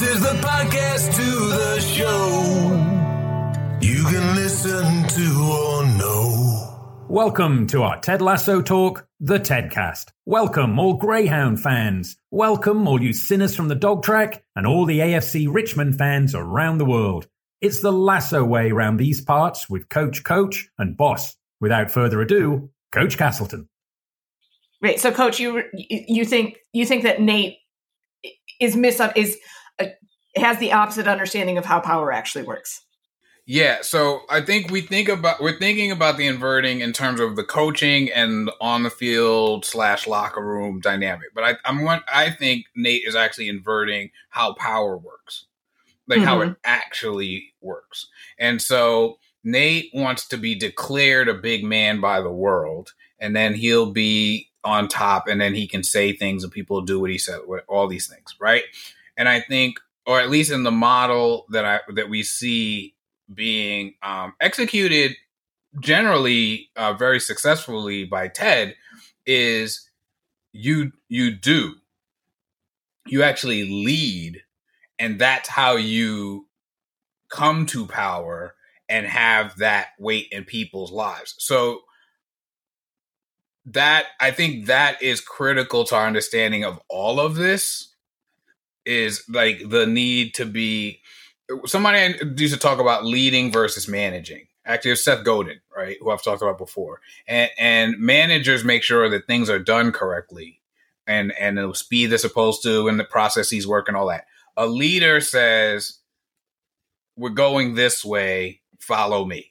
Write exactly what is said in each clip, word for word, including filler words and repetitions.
is the podcast to the show. You can listen to or know. Welcome to our Ted Lasso talk, the Tedcast. Welcome all Greyhound fans. Welcome all you sinners from the dog track and all the A F C Richmond fans around the world. It's the Lasso way round these parts with Coach Coach and Boss. Without further ado, Coach Castleton. Right. So, Coach, you you think you think that Nate is mis is uh, has the opposite understanding of how power actually works. Yeah. So I think we think about we're thinking about the inverting in terms of the coaching and on the field slash locker room dynamic. But I, I'm one. I think Nate is actually inverting how power works, like mm-hmm. how it actually works. And so Nate wants to be declared a big man by the world, and then he'll be on top, and then he can say things and people do what he said, all these things, right? And I think, or at least in the model that I that we see being um, executed generally uh, very successfully by Ted, is you you do you actually lead, and that's how you come to power and have that weight in people's lives. So that, I think that is critical to our understanding of all of this, is like the need to be, somebody used to talk about leading versus managing. Actually, it's Seth Godin, right, who I've talked about before. And, and managers make sure that things are done correctly and, and the speed they're supposed to and the processes work and all that. A leader says, we're going this way, follow me.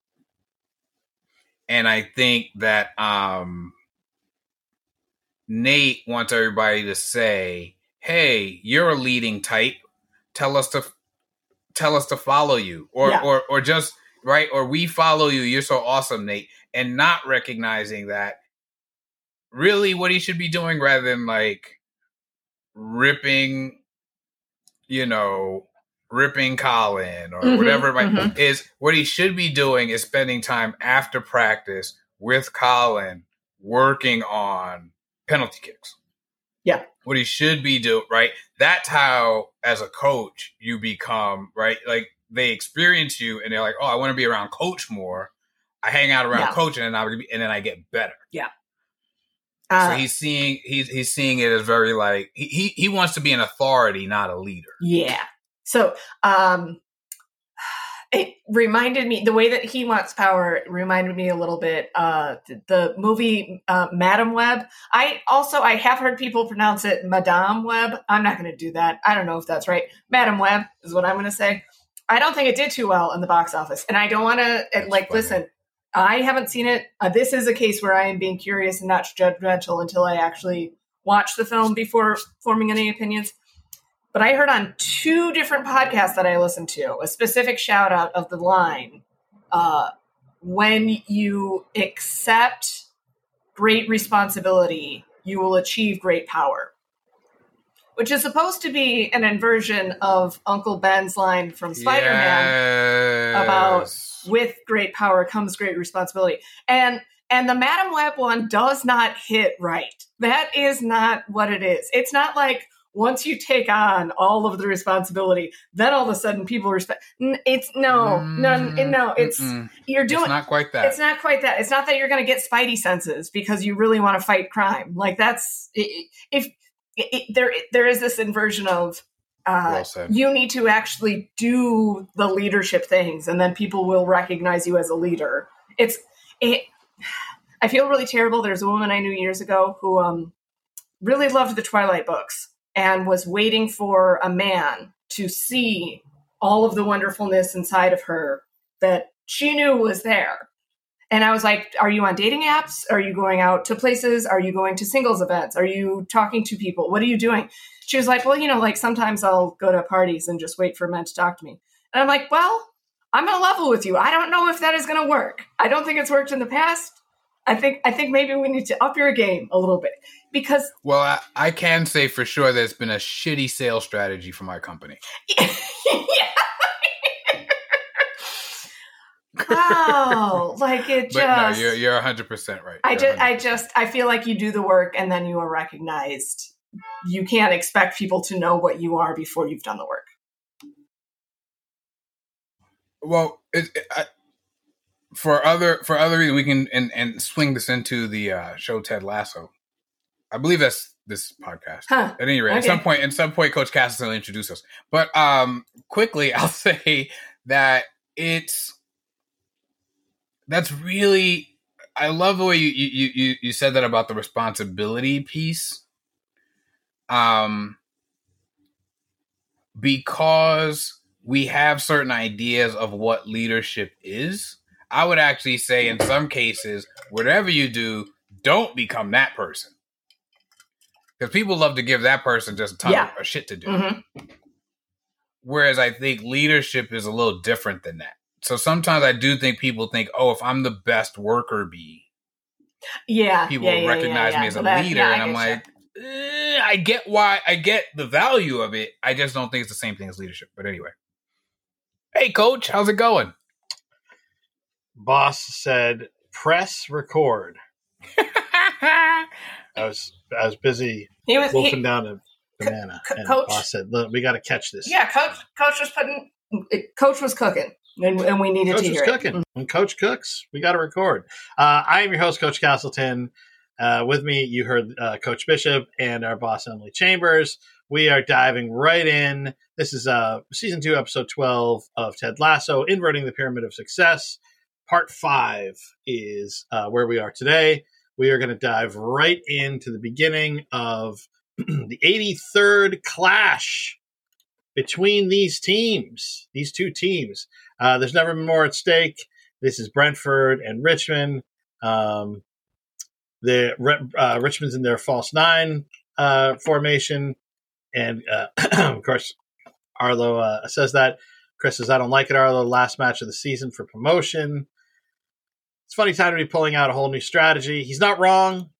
And I think that um, Nate wants everybody to say, "Hey, you're a leading type. Tell us to tell us to follow you, or yeah. or or just right, or we follow you. You're so awesome, Nate." And not recognizing that really what he should be doing, rather than like ripping, you know, ripping Colin or mm-hmm, whatever it might mm-hmm. is what he should be doing is spending time after practice with Colin working on penalty kicks. Yeah. What he should be doing, right? That's how, as a coach, you become, right? Like they experience you and they're like, oh, I want to be around coach more. I hang out around yeah. coach and then I and then I get better. Yeah. Uh, so he's seeing he's he's seeing it as very like he, he he wants to be an authority, not a leader. Yeah. So um, it reminded me, the way that he wants power reminded me a little bit, uh, the, the movie uh, Madam Web. I also, I have heard people pronounce it Madame Web. I'm not going to do that. I don't know if that's right. Madam Web is what I'm going to say. I don't think it did too well in the box office. And I don't want to, like, funny. Listen, I haven't seen it. Uh, this is a case where I am being curious and not judgmental until I actually watch the film before forming any opinions. But I heard on two different podcasts that I listened to a specific shout out of the line, uh, when you accept great responsibility, you will achieve great power, which is supposed to be an inversion of Uncle Ben's line from Spider-Man yes. about with great power comes great responsibility. And and the Madam Web one does not hit right. That is not what it is. It's not like, once you take on all of the responsibility, then all of a sudden people respect. It's no, no, no. It's Mm-mm. you're doing. It's not quite that. It's not quite that. It's not that you're going to get spidey senses because you really want to fight crime. Like that's if it, it, there there is this inversion of uh, well you need to actually do the leadership things, and then people will recognize you as a leader. It's it. I feel really terrible. There's a woman I knew years ago who um really loved the Twilight books. And was waiting for a man to see all of the wonderfulness inside of her that she knew was there. And I was like, are you on dating apps? Are you going out to places? Are you going to singles events? Are you talking to people? What are you doing? She was like, well, you know, like sometimes I'll go to parties and just wait for men to talk to me. And I'm like, well, I'm going to level with you. I don't know if that is going to work. I don't think it's worked in the past. I think I think maybe we need to up your game a little bit because. Well, I, I can say for sure that it's been a shitty sales strategy for my company. Wow, like it just. But no, you're you're one hundred percent right. I you're just I just I feel like you do the work and then you are recognized you can't expect people to know what you are before you've done the work. Well, it, it, I, for other for other reasons, we can and, and swing this into the uh, show Ted Lasso. I believe that's this podcast. Huh. At any rate, okay. at some point, at some point, Coach Cass will introduce us. But um, quickly, I'll say that it's that's really. I love the way you you you you said that about the responsibility piece. Um, because we have certain ideas of what leadership is. I would actually say, in some cases, whatever you do, don't become that person. Because people love to give that person just a ton yeah. of shit to do. Mm-hmm. Whereas I think leadership is a little different than that. So sometimes I do think people think, oh, if I'm the best worker bee, yeah, people yeah, yeah, recognize yeah, yeah. me as so a that, leader. yeah, and I'm like, eh, I get why, I get the value of it. I just don't think it's the same thing as leadership. But anyway. Hey, Coach, how's it going? Boss said, press record. I was I was busy he was, wolfing he, down a banana. Co- and Coach, Boss said, look, we got to catch this. Yeah, Coach Coach was putting, Coach was cooking, and, and we needed Coach to was hear cooking. it. When Coach cooks, we got to record. Uh, I am your host, Coach Castleton. Uh, with me, you heard uh, Coach Bishop and our boss, Emily Chambers. We are diving right in. This is uh, season two, episode twelve of Ted Lasso, Inverting the Pyramid of Success. Part five is uh, where we are today. We are going to dive right into the beginning of the eighty-third clash between these teams, these two teams. Uh, there's never been more at stake. This is Brentford and Richmond. Um, the uh, Richmond's in their false nine uh, formation. And, uh, of course, Arlo uh, says that. Chris says, I don't like it, Arlo. Last match of the season for promotion. It's a funny time to be pulling out a whole new strategy. He's not wrong.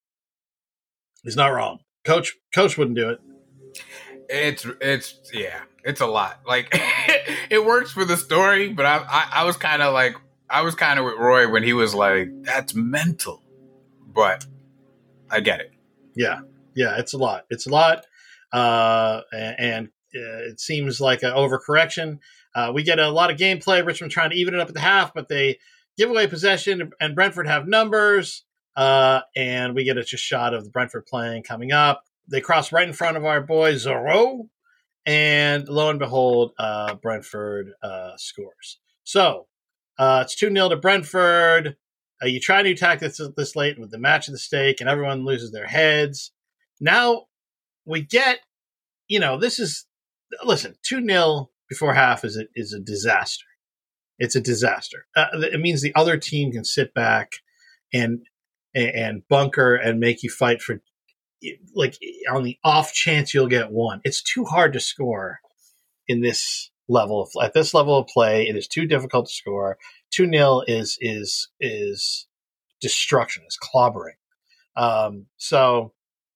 He's not wrong. Coach Coach wouldn't do it. It's, it's yeah, it's a lot. Like, it works for the story, but I, I, I was kind of like, I was kind of with Roy when he was like, that's mental. But I get it. Yeah. Yeah, it's a lot. It's a lot. Uh, and uh, it seems like an overcorrection. Uh, we get a lot of gameplay. Richmond trying to even it up at the half, but they give away possession, and Brentford have numbers. Uh, and we get a just shot of the Brentford playing coming up. They cross right in front of our boy Zorro, and lo and behold, uh, Brentford uh, scores. So uh, it's two nil to Brentford. Uh, you try to attack this this late with the match at the stake, and everyone loses their heads. Now we get, you know, this is, listen, two nil before half is a, is a disaster. It's a disaster. Uh, it means the other team can sit back and and bunker and make you fight for, like, on the off chance you'll get one. It's too hard to score in this level of, at this level of play. It is too difficult to score. two nil is is is destruction, is clobbering. Um, so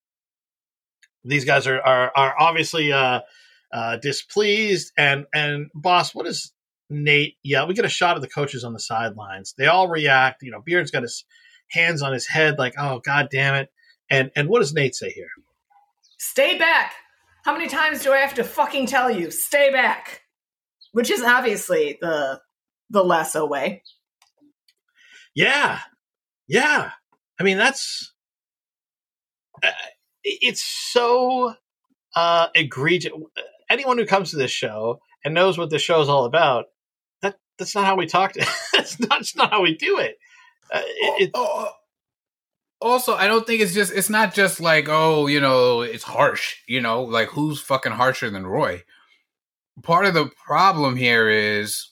these guys are are, are obviously uh, uh, displeased. And and boss, what is Nate? Yeah, we get a shot of the coaches on the sidelines. They all react. You know, Beard's got his hands on his head, like, oh god damn it. And and what does Nate say here? Stay back. How many times do I have to fucking tell you? Stay back. Which is obviously the the Lasso way. Yeah. Yeah. I mean, that's uh, it's so uh, egregious. Anyone who comes to this show and knows what the show is all about, that that's not how we talk to that's not, that's not how we do it. Uh, it, it oh, oh. Also, I don't think it's just, it's not just like, oh, you know, it's harsh, you know, like who's fucking harsher than Roy? Part of the problem here is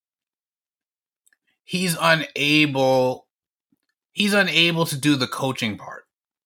he's unable, he's unable to do the coaching part.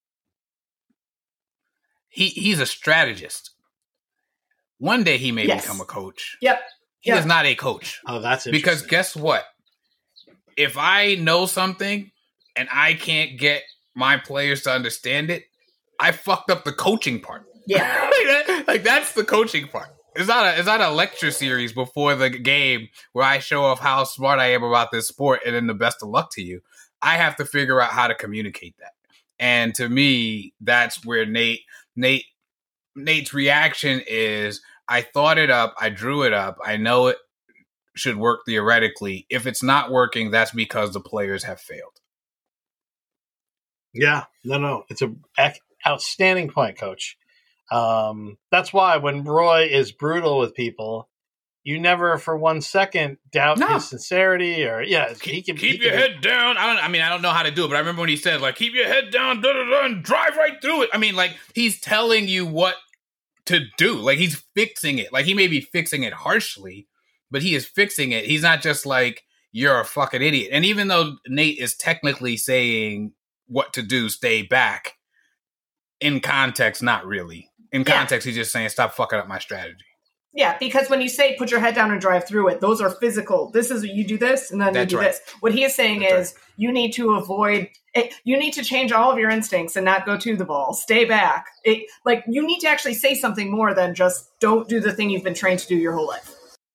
He he's a strategist. One day he may yes. become a coach. Yep. He yep. is not a coach. Oh, that's interesting. Because guess what? If I know something and I can't get my players to understand it, I fucked up the coaching part. Yeah. like, that, like that's the coaching part. It's not a it's not a lecture series before the game where I show off how smart I am about this sport and then the best of luck to you. I have to figure out how to communicate that. And to me, that's where Nate Nate Nate's reaction is, I thought it up, I drew it up, I know it should work theoretically. If it's not working, that's because the players have failed. Yeah, no, no, it's a outstanding point, Coach. Um, that's why when Roy is brutal with people, you never for one second doubt no. his sincerity or yeah. Keep, he can keep he your can, head down. I don't. I mean, I don't know how to do it, but I remember when he said like, "Keep your head down, da, da, da, and drive right through it." I mean, like he's telling you what to do. Like he's fixing it. Like he may be fixing it harshly, but he is fixing it. He's not just like, "You're a fucking idiot." And even though Nate is technically saying what to do, stay back. In context, not really. In context, yeah. he's just saying, "Stop fucking up my strategy." Yeah, because when you say put your head down and drive through it, those are physical. This is you do this and then That's you do right. this. What he is saying That's is right. you need to avoid it, you need to change all of your instincts and not go to the ball. Stay back. It, like you need to actually say something more than just don't do the thing you've been trained to do your whole life.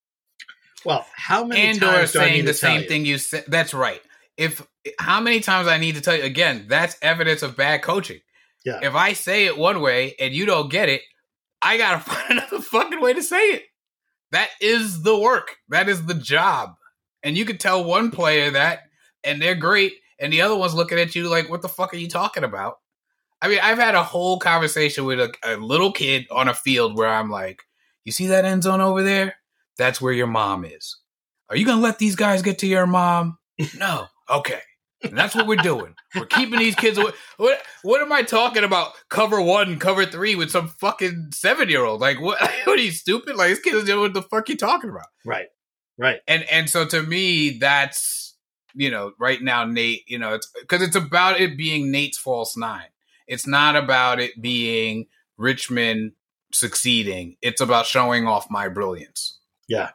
Well, how many and times or do I saying need the to tell same you? thing you said? That's right. If how many times I need to tell you again? That's evidence of bad coaching. Yeah. If I say it one way and you don't get it, I gotta find another fucking way to say it. That is the work. That is the job. And you can tell one player that, and they're great, and the other one's looking at you like, what the fuck are you talking about? I mean, I've had a whole conversation with a, a little kid on a field where I'm like, you see that end zone over there? That's where your mom is. Are you going to let these guys get to your mom? No. Okay. And that's what we're doing. We're keeping these kids away. What What am I talking about? Cover one, cover three with some fucking seven-year-old. Like, what? What are you, stupid? Like, this kid doesn't know what the fuck you talking about. Right. Right. And and so to me, that's, you know, right now, Nate, you know, it's because it's about it being Nate's false nine. It's not about it being Richmond succeeding. It's about showing off my brilliance. Yeah.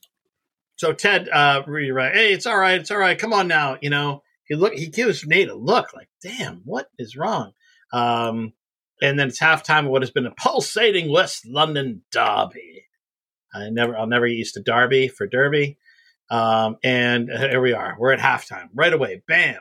So Ted, uh, really right. Hey, it's all right. It's all right. Come on now. You know, he look. He gives Nate a look like, damn, what is wrong? Um, and then it's halftime of what has been a pulsating West London derby. I never, I'll never get used to Derby for Derby. Um, and here we are. We're at halftime right away. Bam.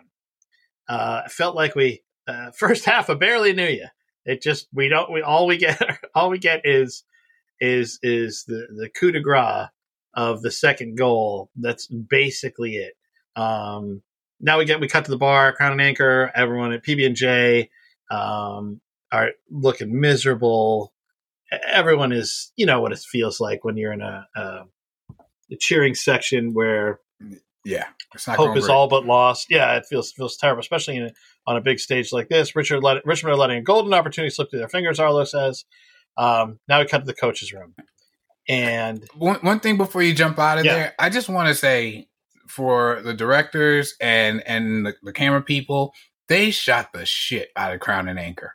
Uh, it felt like we uh, first half. I barely knew you. It just we don't. We all we get. All we get is is is the the coup de grace of the second goal. That's basically it. Um, now we get we cut to the bar, Crown and Anchor. Everyone at P B and J um, are looking miserable. Everyone is, you know what it feels like when you're in a, a, a cheering section where yeah, it's not hope is great. all but lost. Yeah, it feels feels terrible, especially in a, on a big stage like this. Richard let, Richmond are letting a golden opportunity slip through their fingers, Arlo says. Um, now we cut to the coach's room. And one, one thing before you jump out of yeah. there, I just want to say for the directors and, and the, the camera people, they shot the shit out of Crown and Anchor.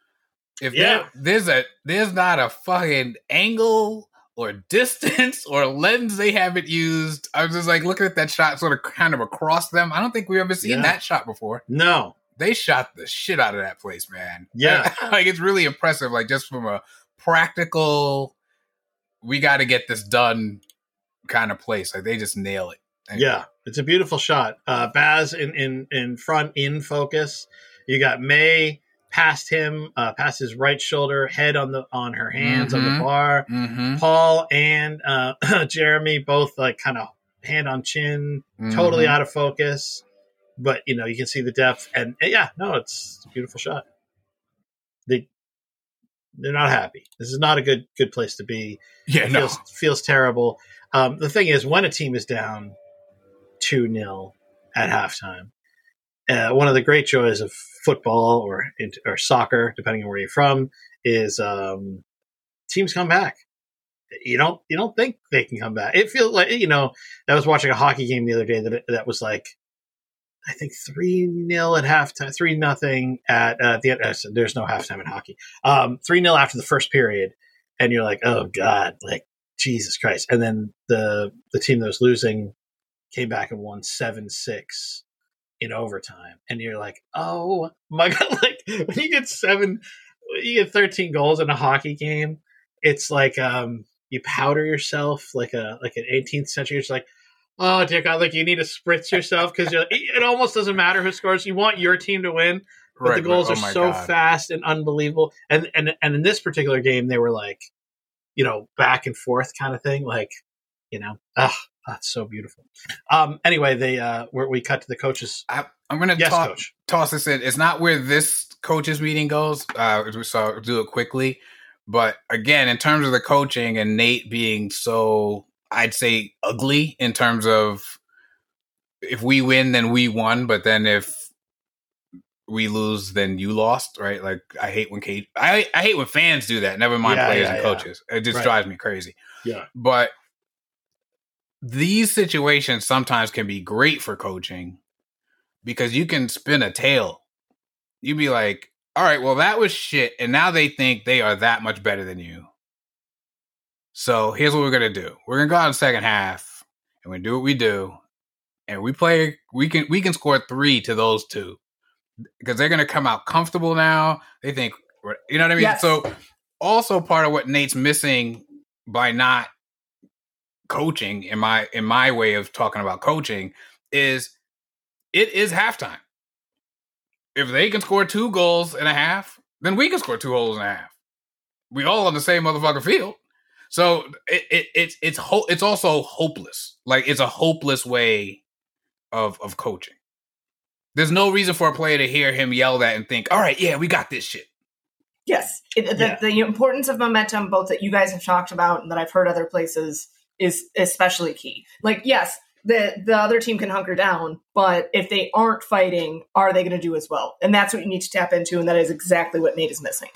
If yeah. there, there's a there's not a fucking angle or distance or lens they haven't used. I was just like looking at that shot sort of kind of across them. I don't think we've ever seen yeah. that shot before. No. They shot the shit out of that place, man. Yeah. Like it's really impressive, like just from a practical, we got to get this done kind of place. Like they just nail it. Anyway. Yeah, it's a beautiful shot. Uh, Baz in, in, in front, in focus. You got May past him, uh, past his right shoulder, head on the on her hands mm-hmm. on the bar. Mm-hmm. Paul and uh, Jeremy both like kind of hand on chin, mm-hmm. totally out of focus. But, you know, you can see the depth. And, yeah, no, it's a beautiful shot. They, they're not happy. This is not a good good place to be. Yeah, it no. feels, feels terrible. Um, the thing is, when a team is down two nil at halftime, uh, one of the great joys of football or or soccer, depending on where you're from, is um, teams come back. You don't you don't think they can come back. It feels like, you know, I was watching a hockey game the other day that that was like, I think three nil at halftime, three nothing at uh, the end. Uh, there's no halftime in hockey. Um, three nil after the first period, and you're like, oh God, like Jesus Christ! And then the the team that was losing came back and won seven six in overtime, and you're like, oh my God! Like when you get seven, you get thirteen goals in a hockey game, it's like um, you powder yourself like a like an eighteenth century. It's like, oh dear God, like you need to spritz yourself because it almost doesn't matter who scores. You want your team to win. but right, the goals right. Oh are so God. fast and unbelievable. And and and in this particular game, they were like, you know, back and forth kind of thing. Like, you know, ah, that's so beautiful. Um. Anyway, they uh, where we cut to the coaches. I, I'm going to yes, talk, coach. toss this in. It's not where this coaches meeting goes. Uh, so I'll do it quickly. But again, in terms of the coaching and Nate being so, I'd say, ugly in terms of if we win, then we won. But then if we lose, then you lost, right? Like I hate when Kate, I I hate when fans do that. Never mind Yeah, players yeah, and yeah. coaches. It just Right. drives me crazy. Yeah. But these situations sometimes can be great for coaching because you can spin a tale. You'd be like, all right, well, that was shit. And now they think they are that much better than you. So here's what we're going to do. We're going to go out in the second half and we do what we do. And we play, we can, we can score three to those two because they're going to come out comfortable now. They think, you know what I mean? Yes. So also part of what Nate's missing by not coaching in my, in my way of talking about coaching is it is halftime. If they can score two goals and a half, then we can score two goals and a half. We all on the same motherfucking field. So it, it, it's it's ho- it's also hopeless. Like it's a hopeless way of of coaching. There's no reason for a player to hear him yell that and think, all right, yeah, we got this shit. Yes. It, the, Yeah. the importance of momentum, both that you guys have talked about and that I've heard other places, is especially key. Like, yes, the, the other team can hunker down, but if they aren't fighting, are they going to do as well? And that's what you need to tap into, and that is exactly what Nate is missing.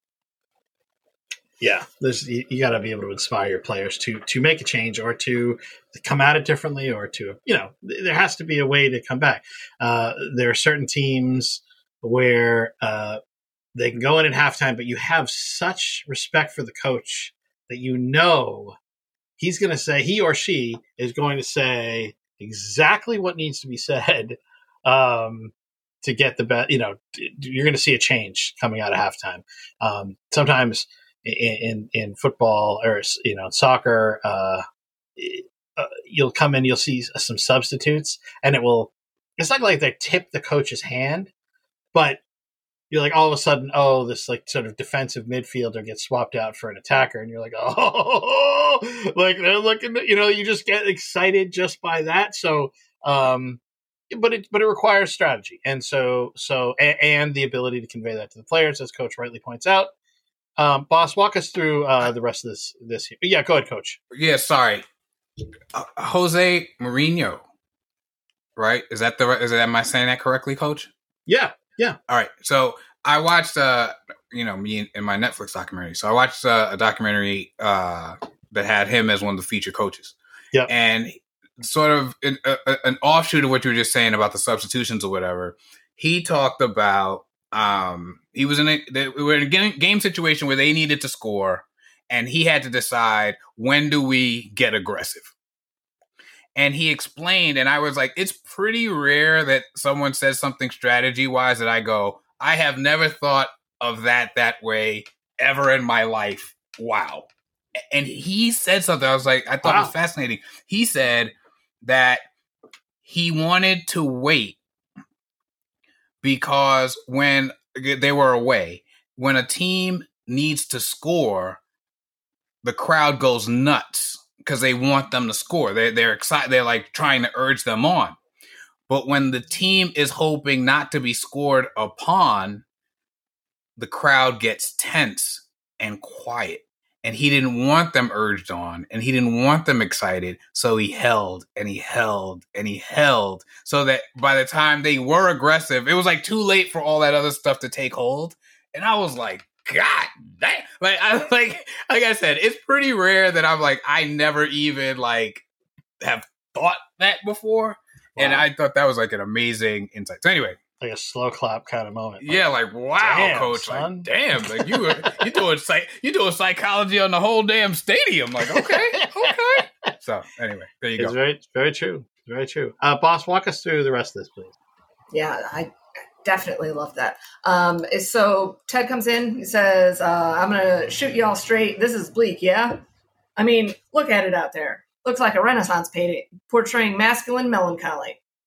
Yeah, there's you, you got to be able to inspire your players to to make a change or to come at it differently or to, you know, there has to be a way to come back. Uh, there are certain teams where uh, they can go in at halftime, but you have such respect for the coach that you know he's going to say, he or she is going to say exactly what needs to be said um, to get the best. You know, you're going to see a change coming out of halftime. Um, sometimes. In, in in football or, you know, soccer, uh, uh, you'll come in, you'll see some substitutes, and it will. It's not like they tip the coach's hand, but you're like all of a sudden, oh, this like sort of defensive midfielder gets swapped out for an attacker, and you're like, oh, like they're looking. You know, you just get excited just by that. So, um, but it but it requires strategy, and so so and, and the ability to convey that to the players, as Coach rightly points out. Um, boss, walk us through uh, the rest of this. This yeah, go ahead, Coach. Yeah, sorry, uh, Jose Mourinho, right? Is that the? Is that, am I saying that correctly, Coach? Yeah, yeah. All right. So I watched, uh, you know, me in my Netflix documentary. So I watched uh, a documentary uh, that had him as one of the featured coaches. Yeah, and sort of an, a, an offshoot of what you were just saying about the substitutions or whatever. He talked about. Um, he was in a, they were in a game, game situation where they needed to score, and he had to decide, when do we get aggressive? And he explained, and I was like, it's pretty rare that someone says something strategy wise that I go, I have never thought of that that way ever in my life. Wow. And he said something. I was like, I thought wow. it was fascinating. He said that he wanted to wait because when they were away, when a team needs to score, the crowd goes nuts because they want them to score. They're, they're excited. They're like trying to urge them on. But when the team is hoping not to be scored upon, the crowd gets tense and quiet. And he didn't want them urged on, and he didn't want them excited. So he held and he held and he held so that by the time they were aggressive, it was like too late for all that other stuff to take hold. And I was like, God damn. Like I like like I said, it's pretty rare that I'm like, I never even like have thought that before. Wow. And I thought that was like an amazing insight. So anyway. Like a slow clap kind of moment. Like, yeah, like wow, damn, coach, son. like damn, like you were you doing psych, you doing psychology on the whole damn stadium. Like okay, okay. So anyway, there you it's go. Very, very true. Very true. Uh, boss, walk us through the rest of this, please. Yeah, I definitely love that. Um, so Ted comes in. He says, uh, "I'm gonna shoot y'all straight. This is bleak, yeah. I mean, look at it out there. Looks like a Renaissance painting portraying masculine melancholy.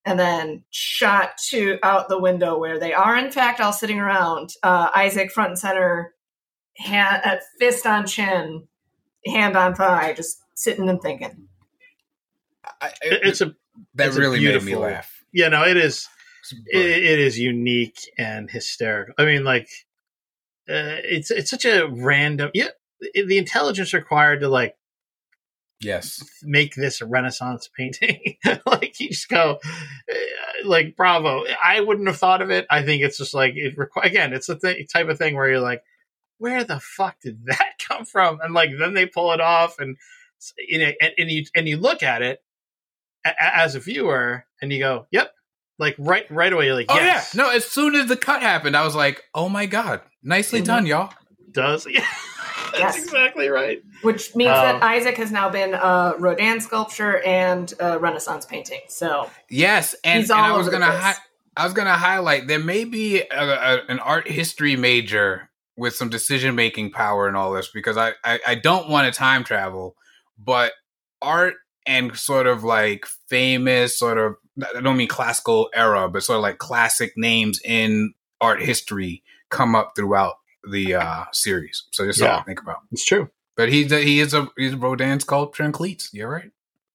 and then shot to out the window where they are, in fact, all sitting around. Uh, Isaac front and center, hand, uh, fist on chin, hand on thigh, just sitting and thinking. I, it, it's a that it's really a made me laugh. Yeah, no, it is. It, it is unique and hysterical. I mean, like, uh, it's it's such a random. Yeah, the intelligence required to like. Yes. Make this a Renaissance painting. Like you just go, like, bravo. I wouldn't have thought of it. I think it's just like, it requ- again, it's the th- type of thing where you're like, where the fuck did that come from? And like, then they pull it off and, you know, and, and you, and you look at it a- as a viewer and you go, yep. Like right, right away. You're like, oh yes. yeah. No, as soon as the cut happened, I was like, oh my God, nicely mm-hmm. done, y'all. Does. Yeah. That's yes. exactly right. Which means um, that Isaac has now been a Rodin sculpture and a Renaissance painting. So yes, and, and I was gonna hi- I was gonna highlight there may be a, a, an art history major with some decision making power in all this because I, I I don't want to time travel, but art and sort of like famous sort of I don't mean classical era, but sort of like classic names in art history come up throughout the uh, series. So just something yeah, to think about. It's true. But he's a, he is a he's a Rodin sculpture and cleats. You're right.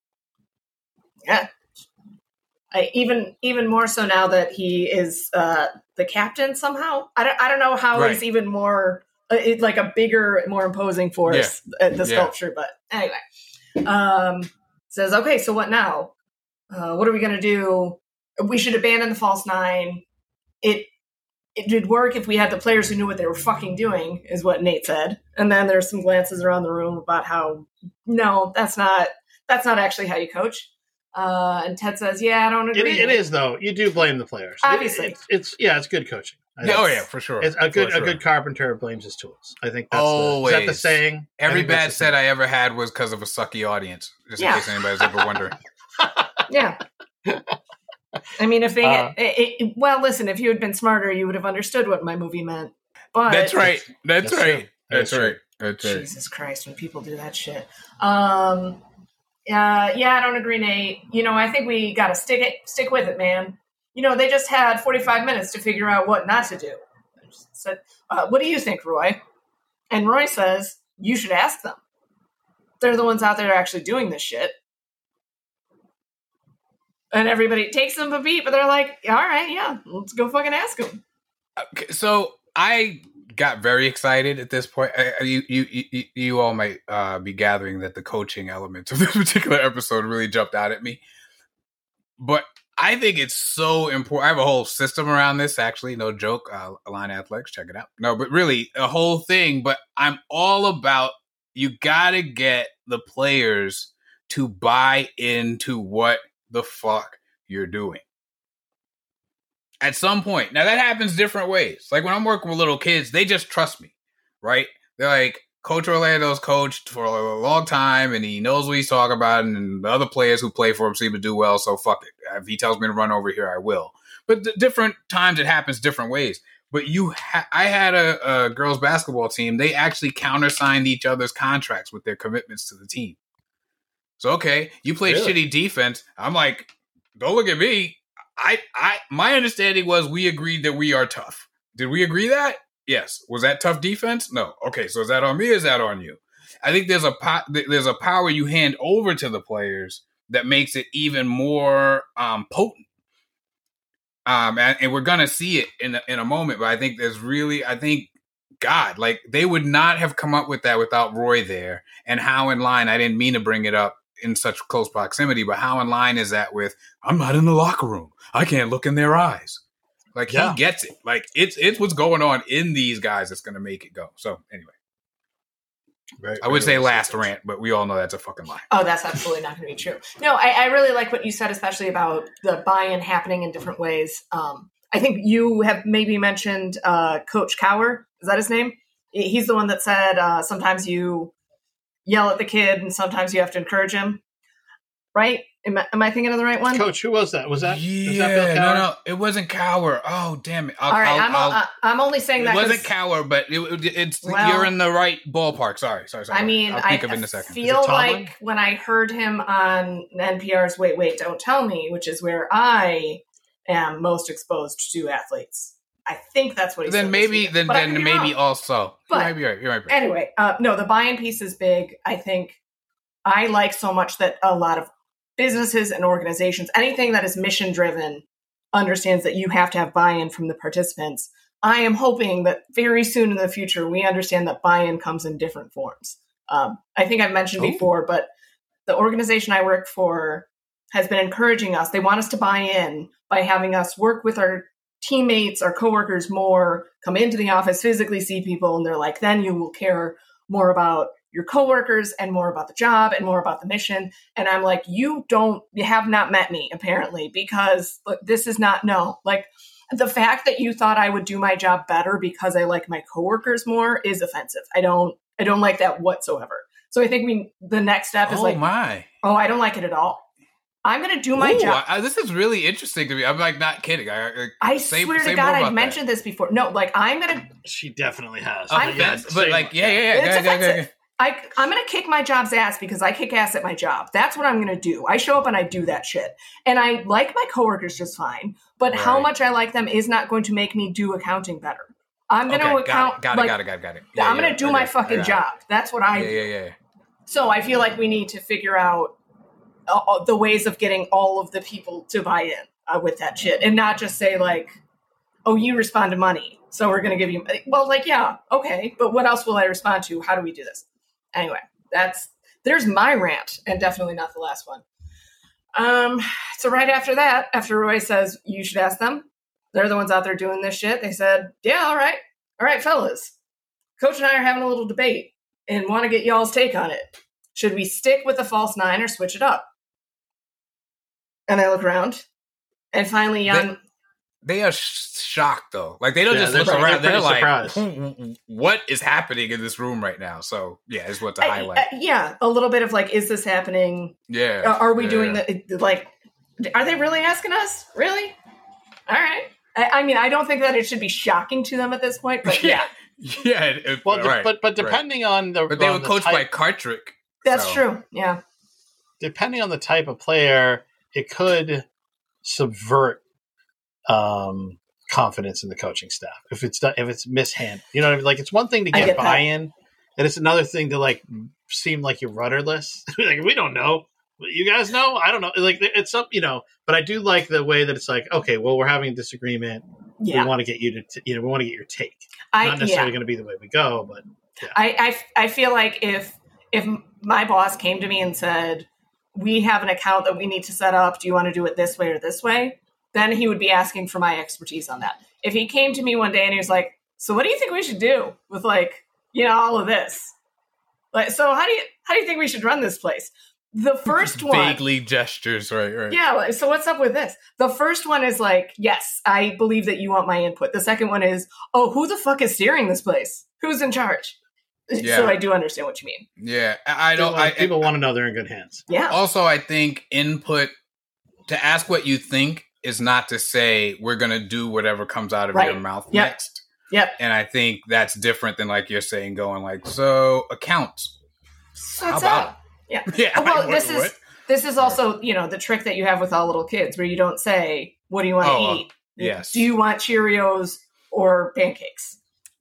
Yeah. I, even even more so now that he is uh, the captain somehow. I don't I don't know how right. he's even more uh, it, like a bigger, more imposing force yeah. uh, the sculpture. Yeah. But anyway, um, says okay. So what now? Uh, what are we gonna do? We should abandon the false nine. It. It did work if we had the players who knew what they were fucking doing, is what Nate said. And then there's some glances around the room about how, no, that's not that's not actually how you coach. Uh, and Ted says, yeah, I don't agree. It, it is, though. You do blame the players. Obviously. It, it, it's, yeah, it's good coaching. Yeah, oh, yeah, for sure. It's a good sure. a good carpenter blames his tools. I think that's Always. the, is that the saying? Every bad set I ever had was because of a sucky audience, just yeah. in case anybody's ever wondering. Yeah. I mean, if they, uh, it, it, well, listen, if you had been smarter, you would have understood what my movie meant. But that's right. That's, that's right. That's, that's right. That's right. Jesus Christ, when people do that shit. Um, uh, yeah, I don't agree, Nate. You know, I think we got to stick it, stick with it, man. You know, they just had forty-five minutes to figure out what not to do. I just said, uh, what do you think, Roy? And Roy says, you should ask them. They're the ones out there actually doing this shit. And everybody takes them a beat, but they're like, all right, yeah, let's go fucking ask them. Okay, so I got very excited at this point. I, you, you, you, you all might uh, be gathering that the coaching elements of this particular episode really jumped out at me. But I think it's so important. I have a whole system around this, actually. No joke. Uh, Align Athletics, check it out. No, but really, a whole thing. But I'm all about, you got to get the players to buy into what the fuck you're doing at some point. Now that happens different ways. Like when I'm working with little kids, they just trust me, right? They're like, Coach Orlando's coached for a long time and he knows what he's talking about, and the other players who play for him seem to do well, so fuck it. If he tells me to run over here, I will. But th- different times it happens different ways. But you, ha- I had a, a girls basketball team. They actually countersigned each other's contracts with their commitments to the team. So, okay, you play really? shitty defense. I'm like, don't look at me. I, I, my understanding was we agreed that we are tough. Did we agree that? Yes. Was that tough defense? No. Okay, so is that on me or is that on you? I think there's a po- there's a power you hand over to the players that makes it even more um, potent. Um, and, and we're gonna see it in a, in a moment. But I think there's really, I think, God, like they would not have come up with that without Roy there. And how in line? I didn't mean to bring it up in such close proximity, but how in line is that with, I'm not in the locker room. I can't look in their eyes. Like yeah. he gets it. Like it's, it's what's going on in these guys that's going to make it go. So anyway, right, I would right, say right, last right. rant, but we all know that's a fucking lie. Oh, that's absolutely not going to be true. No, I, I really like what you said, especially about the buy-in happening in different ways. Um, I think you have maybe mentioned uh, Coach Cower. Is that his name? He's the one that said uh, sometimes you yell at the kid and sometimes you have to encourage him. right? Am I, am I thinking of the right one? Coach, who was that? Was that? Yeah, was that Bill Cowher? no, no, it wasn't Cowher. Oh, damn it! I'll, All right, I'll, I'm I'll, uh, I'm only saying that it wasn't Cowher, but it, it's well, you're in the right ballpark. Sorry, sorry, sorry. I mean, I'll think I of it in a second. feel like when I heard him on N P R's "Wait, Wait, Don't Tell Me," which is where I am most exposed to athletes. I think that's what he then said. Maybe, then then maybe wrong. also. But you might be right. You might be right. Anyway, uh, no, the buy-in piece is big. I think I like so much that a lot of businesses and organizations, anything that is mission-driven, understands that you have to have buy-in from the participants. I am hoping that very soon in the future, we understand that buy-in comes in different forms. Um, I think I've mentioned Ooh. before, but the organization I work for has been encouraging us. They want us to buy in by having us work with our teammates, our coworkers more, come into the office, physically see people, and they're like, then you will care more about your coworkers and more about the job and more about the mission. And I'm like, you don't, you have not met me apparently, because look, this is not, no, like the fact that you thought I would do my job better because I like my coworkers more is offensive. I don't, I don't like that whatsoever. So I think we, the next step is oh like, my, oh, I don't like it at all. I'm going to do my Ooh, job. I, this is really interesting to me. I'm like not kidding. I, I, I say, swear say to God, I've that. mentioned this before. No, like I'm going to. She definitely has. I'm, yeah, but like, yeah, yeah, yeah. It's go, offensive. go, go, go. I, I'm going to kick my job's ass because I kick ass at my job. That's what I'm going to do. I show up and I do that shit. And I like my coworkers just fine. But right. how much I like them is not going to make me do accounting better. I'm going to okay, account. Got it, got, like, it, got it, got it, got it. Yeah, I'm yeah, going to do I my got, fucking job. It. That's what I yeah, do. Yeah, yeah, yeah. So I feel like we need to figure out uh, the ways of getting all of the people to buy in uh, with that shit. And not just say like, oh, you respond to money, so we're going to give you money. Well, like, yeah, okay. But what else will I respond to? How do we do this? Anyway. That's there's my rant, and definitely not the last one. Um, so right after that, after Roy says you should ask them, they're the ones out there doing this shit. They said, "Yeah, all right, all right, fellas. Coach and I are having a little debate and want to get y'all's take on it. Should we stick with the false nine or switch it up?" And I look around, and finally, Jan. They, they are sh- shocked though. Like they don't yeah, just look they're, around. They're, they're like, surprised. "What is happening in this room right now?" So yeah, is what to I, highlight. Uh, yeah, a little bit of like, is this happening? Yeah. Are, are we yeah. doing the like? Are they really asking us? Really? All right. I, I mean, I don't think that it should be shocking to them at this point, but yeah. yeah. It, it, well, right, but but depending right. on the but they on were the coached type, by Kartrick. That's so. true. Yeah. Depending on the type of player, it could subvert um, confidence in the coaching staff if it's if it's mishandled. You know what I mean? Like it's one thing to get, get buy-in, that. and it's another thing to like seem like you're rudderless. Like we don't know. You guys know? I don't know. Like it's up, you know. But I do like the way that it's like, okay, well, we're having a disagreement. Yeah. We want to get you to, t- you know, we want to get your take. I, Not necessarily yeah. going to be the way we go, but yeah. I, I I feel like if if my boss came to me and said, "We have an account that we need to set up. Do you want to do it this way or this way?" Then he would be asking for my expertise on that. If he came to me one day and he was like, "So what do you think we should do with like, you know, all of this? Like, so how do you how do you think we should run this place?" The first one vaguely gestures, right, right. Yeah. So what's up with this? The first one is like, yes, I believe that you want my input. The second one is, oh, who the fuck is steering this place? Who's in charge? Yeah. So I do understand what you mean. Yeah, I don't. People, I, people I, want to know they're in good hands. Yeah. Also, I think input to ask what you think is not to say we're going to do whatever comes out of right. your mouth yep. next. Yep. And I think that's different than like you're saying, going like, so accounts. How about it? Yeah. Yeah. Well, what, this is what? this is also, you know, the trick that you have with all little kids where you don't say, what do you want to oh, eat? Uh, yes. Do you want Cheerios or pancakes?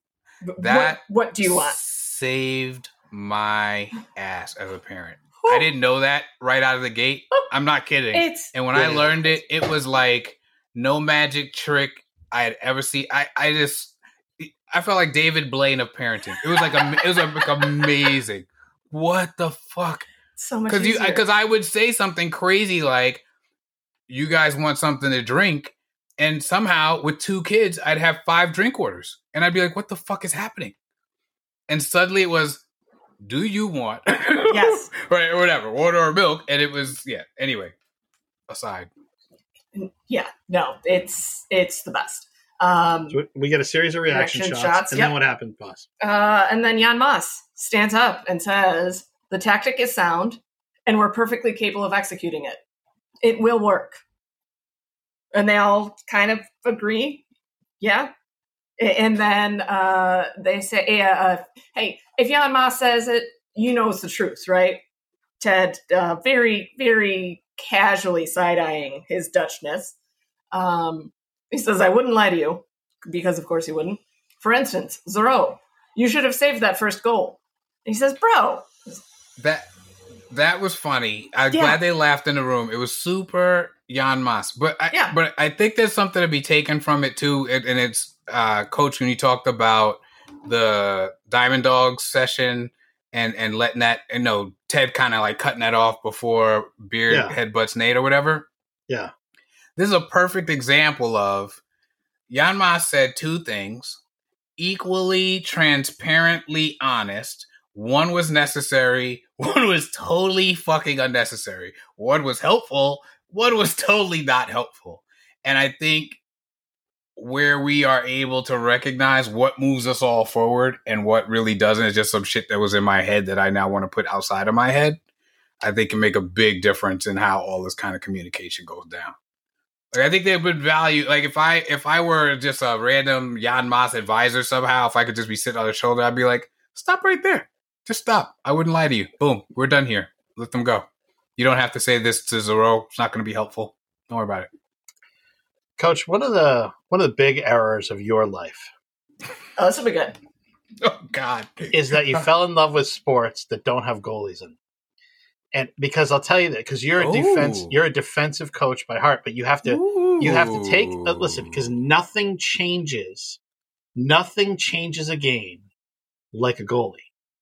That what, what do you want? Saved my ass as a parent. I didn't know that right out of the gate. I'm not kidding. It's, and when yeah. I learned it, it was like no magic trick I had ever seen. I, I just, I felt like David Blaine of parenting. It was like, it was like amazing. What the fuck? So much Because you, easier. because I would say something crazy like, "You guys want something to drink?" And somehow with two kids, I'd have five drink orders, and I'd be like, "What the fuck is happening?" And suddenly it was, "Do you want?" Yes, right, or whatever, water or milk, and it was yeah. Anyway, aside. Yeah, no, it's it's the best. Um, so we get a series of reaction, reaction shots, shots, and yep. then what happens, boss? Uh, and then Jan Maas stands up and says, "The tactic is sound, and we're perfectly capable of executing it. It will work. And they all kind of agree. Yeah. And then uh, they say, uh, hey, if Jan Maas says it, you know it's the truth, right? Ted, uh, very, very casually side-eyeing his Dutchness. Um, he says, I wouldn't lie to you, because of course he wouldn't. For instance, Zero, you should have saved that first goal. And he says, bro. That that was funny. I'm yeah. glad they laughed in the room. It was super Jan Maas. But I, yeah. but I think there's something to be taken from it, too. And it's, uh, Coach, when you talked about the Diamond Dogs session and, and letting that, you know, Ted kind of like cutting that off before Beard yeah. headbutts Nate or whatever. Yeah. This is a perfect example of Jan Maas said two things, equally transparently honest. One was necessary. One was totally fucking unnecessary. One was helpful. One was totally not helpful. And I think where we are able to recognize what moves us all forward and what really doesn't is just some shit that was in my head that I now want to put outside of my head, I think can make a big difference in how all this kind of communication goes down. Like, I think they would value, like if I if I were just a random Jan Maas advisor somehow, if I could just be sitting on his shoulder, I'd be like, stop right there. Just stop. I wouldn't lie to you. Boom. We're done here. Let them go. You don't have to say this to Zero. It's not going to be helpful. Don't worry about it. Coach, one of the one of the big errors of your life. Oh, this will be good. Oh God. Is that you fell in love with sports that don't have goalies in them. And because I'll tell you that, because you're a Ooh. defense, you're a defensive coach by heart, but you have to Ooh. you have to take uh, listen, because nothing changes, nothing changes a game like a goalie.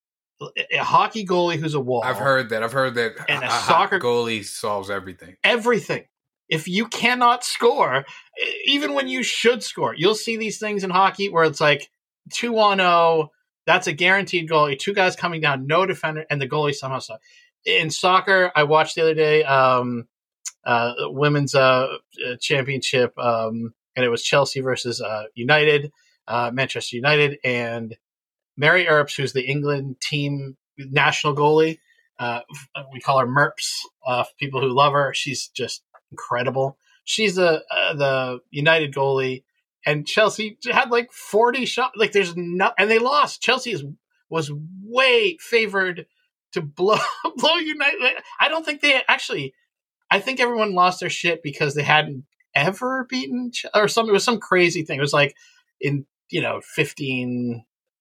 A hockey goalie who's a wall. I've heard that. I've heard that. And a, a soccer goalie solves everything. Everything. If you cannot score, even when you should score, you'll see these things in hockey where it's like two on oh. That's a guaranteed goalie. Two guys coming down, no defender, and the goalie somehow saw. In soccer, I watched the other day um, uh, women's uh, championship, um, and it was Chelsea versus uh, United, uh, Manchester United, and Mary Earps, who's the England team national goalie. Uh, we call her Merps. Uh, for people who love her, she's just incredible. She's the uh, the United goalie, and Chelsea had like forty shots. Like there's no, and they lost. Chelsea is, was way favored to blow blow United. I don't think they actually. I think everyone lost their shit because they hadn't ever beaten or something. It was some crazy thing. It was like in you know fifteen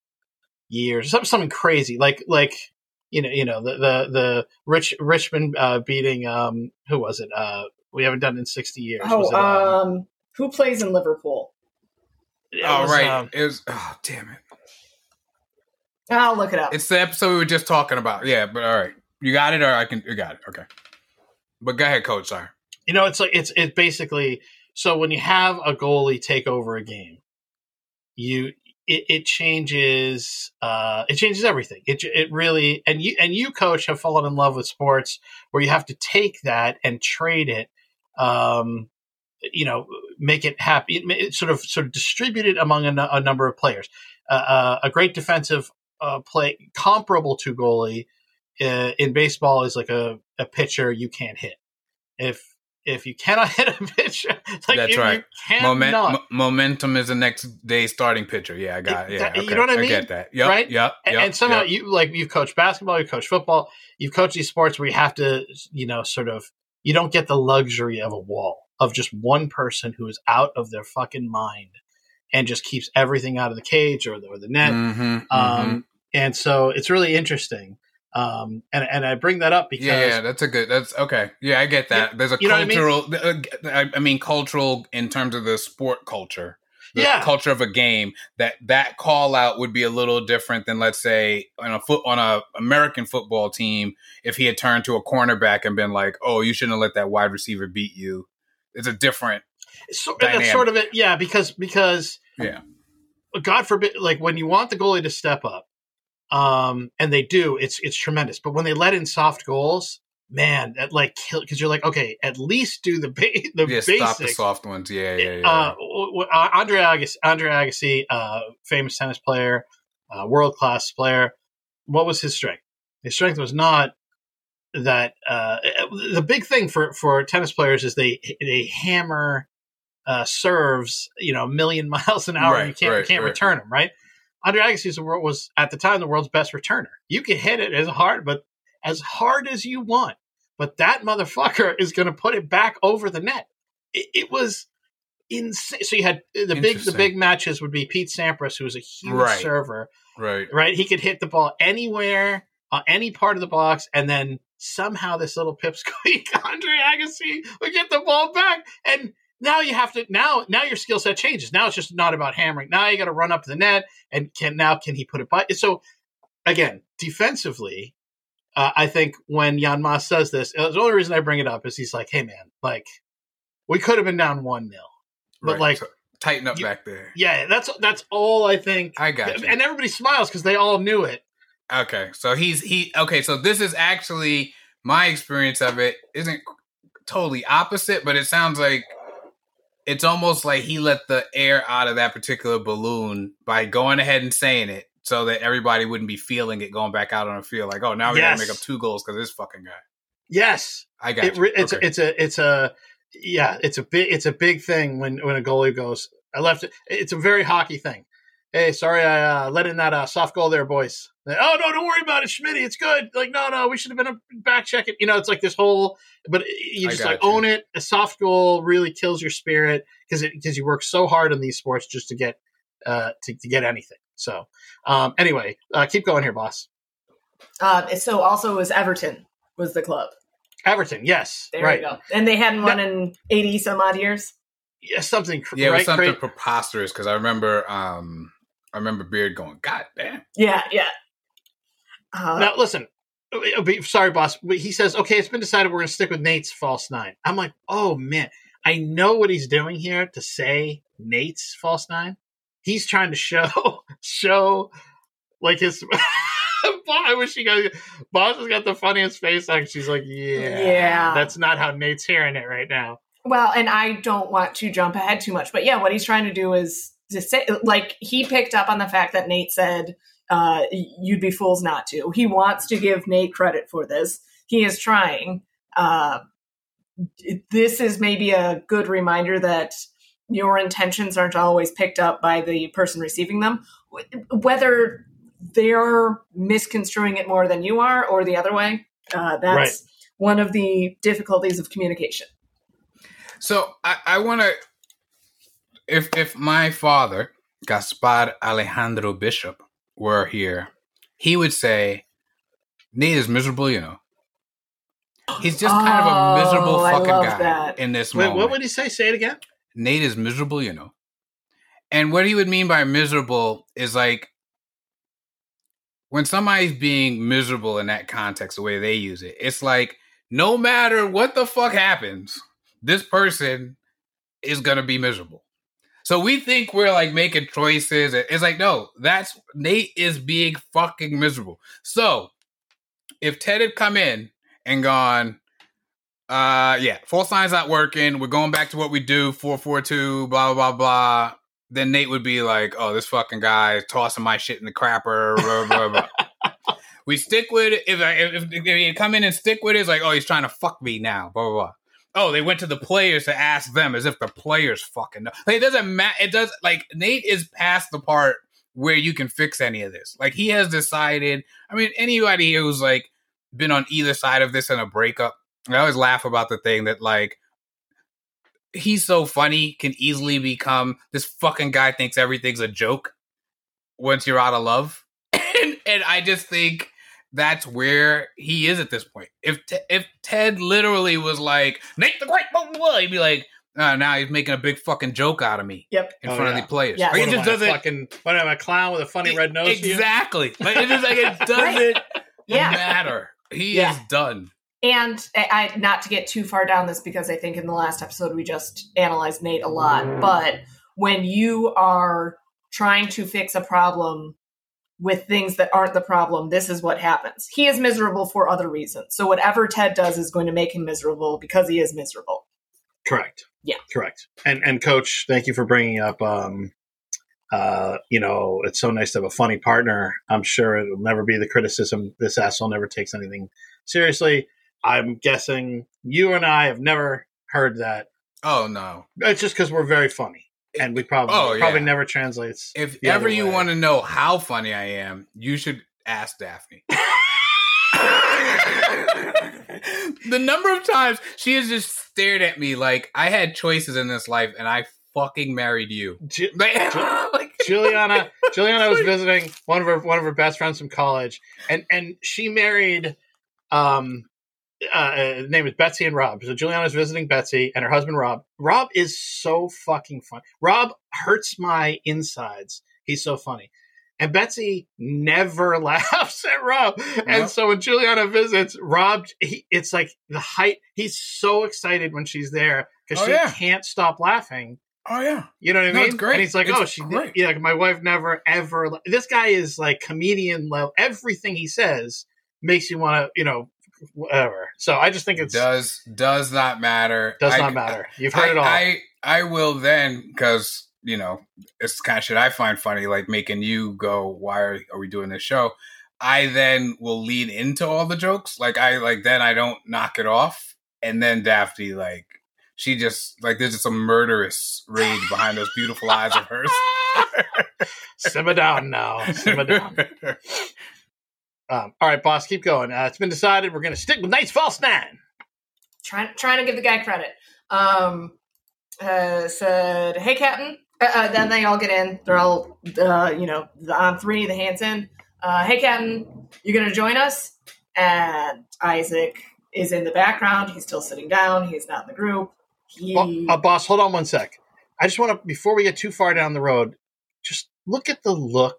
years, something something crazy. Like like you know you know the the the Rich Richmond uh, beating um who was it? Uh, we haven't done it in sixty years. Oh, was it, um, um, who plays in Liverpool? Oh was, right, um, it was. Oh damn it. I'll look it up. It's the episode we were just talking about. Yeah, but all right. You got it, or I can. You got it. Okay. But go ahead, Coach. Sorry. You know, it's like it's it's basically so when you have a goalie take over a game, you it, it changes uh, it changes everything. It it really and you and you, Coach, have fallen in love with sports where you have to take that and trade it. Um, you know, make it happy. It, sort of sort of distribute it among a, a number of players. Uh, uh, a great defensive. Uh, play comparable to goalie uh, in baseball is like a, a pitcher you can't hit. If if you cannot hit a pitcher, like that's if right. You Moment, cannot, m- momentum is the next day starting pitcher. Yeah, I got it. Yeah, that, okay. You know what I mean? I get that. Yep, right? Yep. And, yep and somehow yep. you like you've coached basketball, you've coached football, you've coached these sports where you have to, you know, sort of you don't get the luxury of a wall of just one person who is out of their fucking mind and just keeps everything out of the cage or the, or the net. Mm-hmm, um, mm-hmm. And so it's really interesting. Um, and, and I bring that up because. Yeah, yeah, that's a good, that's okay. Yeah, I get that. There's a you know cultural, what I mean? I, I mean, cultural in terms of the sport culture, the yeah. culture of a game, that that call out would be a little different than, let's say, on a foot, on a American football team, if he had turned to a cornerback and been like, oh, you shouldn't have let that wide receiver beat you. It's a different so, dynamic. That's sort of it. Yeah, because, because. Yeah. God forbid, like when you want the goalie to step up, Um, and they do, it's, it's tremendous. But when they let in soft goals, man, that like kill, cause you're like, okay, at least do the, ba- the yeah, basics. stop the soft ones. Yeah. Yeah. Yeah. Uh, uh, Andre Agassi, Andre Agassi, uh, famous tennis player, uh, world-class player. What was his strength? His strength was not that uh, the big thing for, for tennis players is they they hammer uh, serves, you know, a million miles an hour, right, and you can't right, you can't right. return them, right? Andre Agassi was at the time the world's best returner. You can hit it as hard, but as hard as you want, but that motherfucker is going to put it back over the net. It, it was insane. So you had the big the big matches would be Pete Sampras, who was a huge right. server, right? Right, he could hit the ball anywhere, on any part of the box, and then somehow this little pipsqueak Andre Agassi would get the ball back, and now you have to now now your skill set changes. Now it's just not about hammering. Now you got to run up the net, and can now can he put it by? So again, defensively, uh, I think when Jan Maas says this, the only reason I bring it up is he's like, "Hey man, like we could have been down one nil, but right. like so tighten up you, back there." Yeah, that's that's all I think. I got you. And everybody smiles because they all knew it. Okay, so he's he. Okay, so this is actually my experience of it. Isn't totally opposite, but it sounds like it's almost like he let the air out of that particular balloon by going ahead and saying it, so that everybody wouldn't be feeling it going back out on the field. Like, oh, now we yes. gotta make up two goals because this fucking guy. Yes, I got it, you. It's okay. it's a it's a yeah, it's a big it's a big thing when when a goalie goes. I left it. It's a very hockey thing. Hey, sorry, I uh, let in that uh, soft goal there, boys. Like, oh no, don't worry about it, Schmitty. It's good. Like, no, no, we should have been a back check it. You know, it's like this whole, but you just like you. own it. A soft goal really kills your spirit because it because you work so hard in these sports just to get uh to, to get anything. So, um, anyway, uh, keep going here, boss. Uh, so also it was Everton was the club. Everton, yes, there right. you go. And they hadn't won now, in eighty some odd years. Yeah, something. Yeah, it was right? something Cra- preposterous because I remember. Um, I remember Beard going, God damn. Yeah, yeah. Uh, now, listen. Sorry, boss. He says, okay, it's been decided we're going to stick with Nate's false nine. I'm like, oh, man. I know what he's doing here to say Nate's false nine. He's trying to show, show, like his... I wish you guys... Boss has got the funniest face. Like, she's like, yeah, yeah. That's not how Nate's hearing it right now. Well, and I don't want to jump ahead too much, but yeah, what he's trying to do is... To say, like, he picked up on the fact that Nate said, uh, you'd be fools not to. He wants to give Nate credit for this. He is trying. Uh, this is maybe a good reminder that your intentions aren't always picked up by the person receiving them. Whether they're misconstruing it more than you are or the other way, uh, that's right. One of the difficulties of communication. So I, I want to... If if my father, Gaspar Alejandro Bishop, were here, he would say, Nate is miserable, you know. He's just kind of a miserable oh, fucking guy that. in this Wait, moment. What would he say? Say it again. Nate is miserable, you know. And what he would mean by miserable is like, when somebody's being miserable in that context, the way they use it, it's like, no matter what the fuck happens, this person is going to be miserable. So we think we're like making choices. It's like, no, that's Nate is being fucking miserable. So if Ted had come in and gone, uh, yeah, false nine's not working. We're going back to what we do, four four two, blah, blah, blah, blah. Then Nate would be like, oh, this fucking guy is tossing my shit in the crapper, blah, blah, blah. We stick with it. If, if, if he come in and stick with it, it's like, oh, he's trying to fuck me now, blah, blah, blah. Oh, they went to the players to ask them as if the players fucking know. Like, it doesn't matter. It does like Nate is past the part where you can fix any of this. Like, he has decided. I mean, anybody who's like been on either side of this in a breakup, I always laugh about the thing that like he's so funny can easily become this fucking guy thinks everything's a joke once you're out of love, and and I just think. That's where he is at this point. If te- if Ted literally was like, Nate the Great, blah, blah, blah, he'd be like, oh, now he's making a big fucking joke out of me. Yep. In oh, front yeah. of the players. Yeah. Like, it just doesn't. Fucking, what am I, a clown with a funny it, red nose? Exactly. Like, it just like it doesn't yeah. matter. He yeah. is done. And I, I, not to get too far down this, because I think in the last episode we just analyzed Nate a lot. But when you are trying to fix a problem with things that aren't the problem, this is what happens. He is miserable for other reasons. So whatever Ted does is going to make him miserable because he is miserable. Correct. Yeah. Correct. And and Coach, thank you for bringing up, um, uh, you know, it's so nice to have a funny partner. I'm sure it'll never be the criticism. This asshole never takes anything seriously. I'm guessing you and I have never heard that. Oh no, it's just because we're very funny, and we probably oh, probably yeah. never translates. If ever you want to know how funny I am, you should ask Daphne. The number of times she has just stared at me like I had choices in this life, and I fucking married you. Ju- like, Juliana, Juliana was visiting one of her one of her best friends from college, and and she married. Um, uh, his name is Betsy and Rob. So Juliana's visiting Betsy and her husband Rob. Rob is so fucking fun. Rob hurts my insides. He's so funny. And Betsy never laughs at Rob. Yep. And so when Juliana visits, Rob, he, it's like the height. He's so excited when she's there because oh, she yeah. can't stop laughing. Oh, yeah. You know what I no, mean? It's great. And he's like, it's oh, she great. Yeah, like, my wife never, ever. This guy is like comedian level. Everything he says makes you want to, you know, whatever. So I just think it's. Does, does not matter. Does I, not matter. You've heard I, it all. I, I will then, because. You know, it's the kind of shit I find funny, like making you go, why are, are we doing this show? I then will lead into all the jokes. Like, I, like, then I don't knock it off. And then Daphne, like, she just, like, there's just a murderous rage behind those beautiful eyes of hers. Simmer down now. Simmer down. Um, all right, boss, keep going. Uh, it's been decided we're going to stick with Knight's False Nine. Trying, trying to give the guy credit. Um, uh, said, hey, Captain. Uh, uh, then they all get in. They're all, uh, you know, on three, the hands in. Uh, hey, Captain, you going to join us? And Isaac is in the background. He's still sitting down. He's not in the group. He... Well, uh, boss, hold on one sec. I just want to, before we get too far down the road, just look at the look.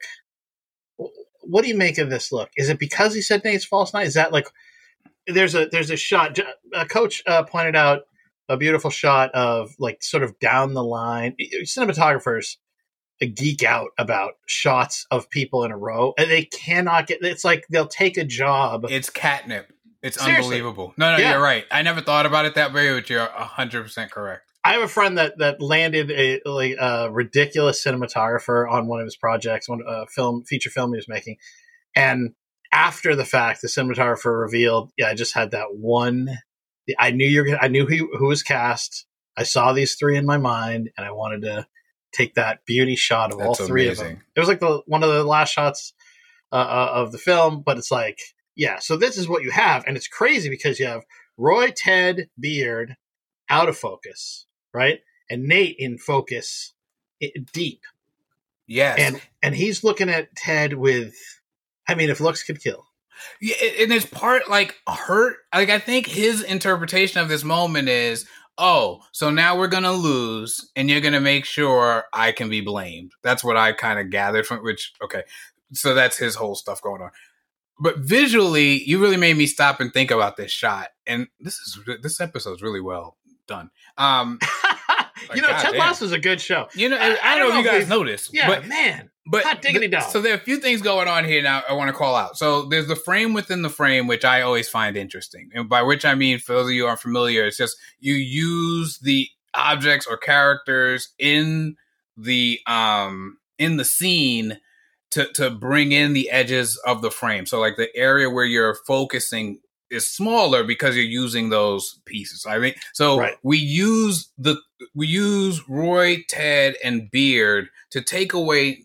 What do you make of this look? Is it because he said Nate's False Night? Is that like, there's a there's a shot. A coach uh, pointed out a beautiful shot of like sort of down the line. Cinematographers geek out about shots of people in a row, and they cannot get. It's like they'll take a job. It's catnip. It's Seriously. Unbelievable. No, no, yeah. You're right. I never thought about it that way, but you're a hundred percent correct. I have a friend that that landed a like a ridiculous cinematographer on one of his projects, one uh, film feature film he was making, and after the fact, the cinematographer revealed, "Yeah, I just had that one." I knew you're gonna, I knew who, who was cast. I saw these three in my mind, and I wanted to take that beauty shot of That's all three amazing. Of them. It was like the one of the last shots uh, of the film, but it's like, yeah. So this is what you have, and it's crazy because you have Roy, Ted, Beard out of focus, right, and Nate in focus, it, deep. Yes, and and he's looking at Ted with, I mean, if looks could kill. Yeah, and it's part like hurt. Like I think his interpretation of this moment is, oh, so now we're gonna lose, and you're gonna make sure I can be blamed. That's what I kind of gathered from. Which okay, so that's his whole stuff going on. But visually, you really made me stop and think about this shot. And this is this episode's really well done. Um, like, you know, God Ted Lasso is a good show. You know, I, I, I don't know if you guys noticed. Yeah, but, man. But hot diggity dog. So there are a few things going on here now I want to call out. So there's the frame within the frame, which I always find interesting. And by which I mean, for those of you who aren't familiar, it's just you use the objects or characters in the um in the scene to to bring in the edges of the frame. So like the area where you're focusing is smaller because you're using those pieces. I mean, so right. we use the we use Roy, Ted, and Beard to take away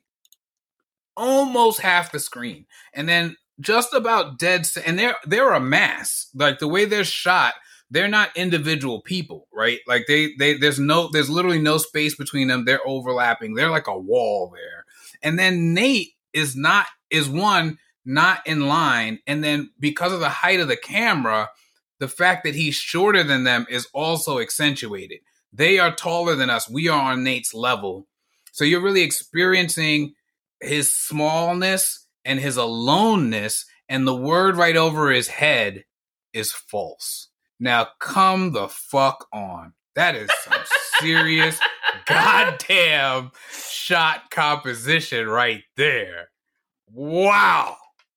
almost half the screen, and then just about dead. And they're they're a mass. Like the way they're shot, they're not individual people, right? Like they they there's no there's literally no space between them. They're overlapping. They're like a wall there. And then Nate is not is one not in line, and then because of the height of the camera, the fact that he's shorter than them is also accentuated. They are taller than us. We are on Nate's level, so you're really experiencing his smallness and his aloneness, and the word right over his head is false. Now come the fuck on. That is some serious goddamn shot composition right there. Wow.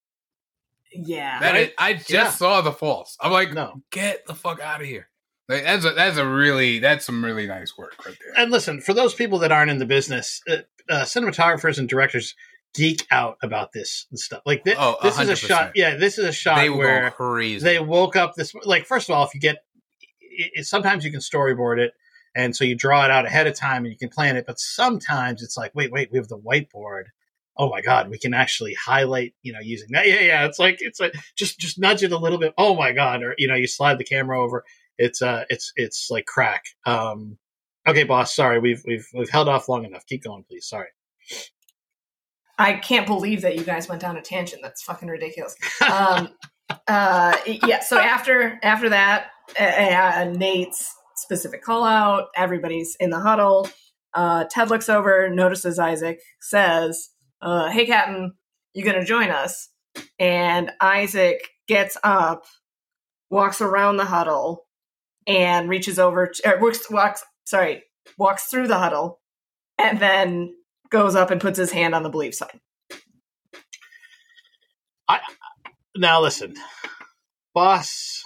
Yeah. That right? is, I just yeah. saw the false. I'm like, no. Get the fuck out of here. Like, that's a, that's a really, that's some really nice work right there. And listen, for those people that aren't in the business, uh, uh, cinematographers and directors geek out about this and stuff. Like this, oh, this is a shot. Yeah, this is a shot they where crazy. They woke up this. Like, first of all, if you get, it, it, sometimes you can storyboard it, and so you draw it out ahead of time and you can plan it. But sometimes it's like, wait, wait, we have the whiteboard. Oh my God, we can actually highlight, you know, using that. Yeah, yeah. It's like it's like just just nudge it a little bit. Oh my God, or you know, you slide the camera over. It's uh, it's it's like crack. Um, okay, boss. Sorry, we've we've we've held off long enough. Keep going, please. Sorry. I can't believe that you guys went down a tangent. That's fucking ridiculous. Um, uh, yeah. So after after that, uh, uh, Nate's specific call out. Everybody's in the huddle. Uh, Ted looks over, notices Isaac, says, uh, "Hey, Captain, you gonna join us?" And Isaac gets up, walks around the huddle, and reaches over. To, or walks, walks. Sorry, walks through the huddle, and then goes up and puts his hand on the believe sign. I now listen, boss.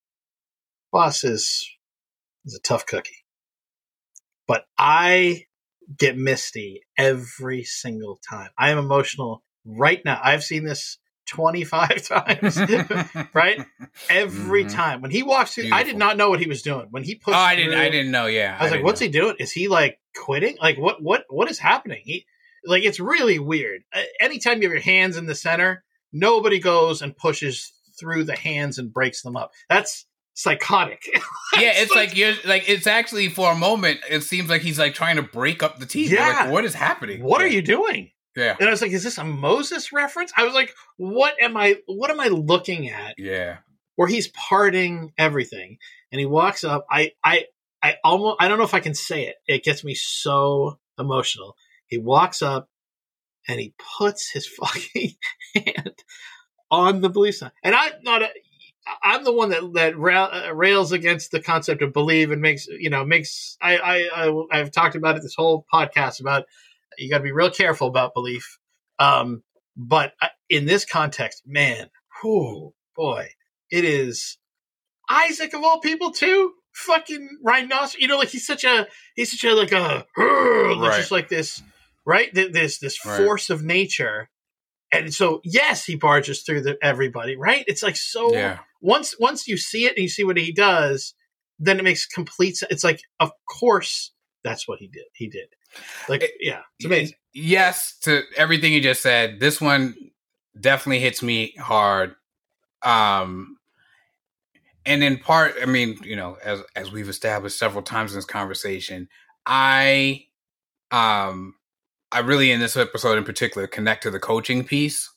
Boss is is a tough cookie, but I get misty every single time. I am emotional right now. I've seen this twenty-five times, right? Every mm-hmm. time when he walks through, Beautiful. I did not know what he was doing when he pushed. Oh, I through, didn't. I didn't know. Yeah, I was I like, "What's know. he doing? Is he like quitting? Like what? What? What is happening?" He like it's really weird. Uh, anytime you have your hands in the center, nobody goes and pushes through the hands and breaks them up. That's psychotic. Yeah, it's like, like you're like it's actually for a moment. It seems like he's like trying to break up the teeth. Yeah, like, what is happening? What yeah. are you doing? Yeah, and I was like, "Is this a Moses reference?" I was like, "What am I? What am I looking at?" Yeah, where he's parting everything, and he walks up. I, I, I almost. I don't know if I can say it. It gets me so emotional. He walks up, and he puts his fucking hand on the belief sign, and I'm not. A, I'm the one that that ra- rails against the concept of believe and makes you know makes. I, I, I I've talked about it this whole podcast about. You got to be real careful about belief. Um, but in this context, man, whoo, boy, it is Isaac of all people too. Fucking rhinoceros, you know, like he's such a, he's such a, like a, right. just like this, right? This, this right. force of nature. And so, yes, he barges through the, everybody, right? It's like, so yeah. once, once you see it and you see what he does, then it makes complete sense. It's like, of course, that's what he did. He did. Like, yeah, it's amazing. Yes, to everything you just said. This one definitely hits me hard. Um, and in part, I mean, you know, as as we've established several times in this conversation, I, um, I really in this episode in particular connect to the coaching piece.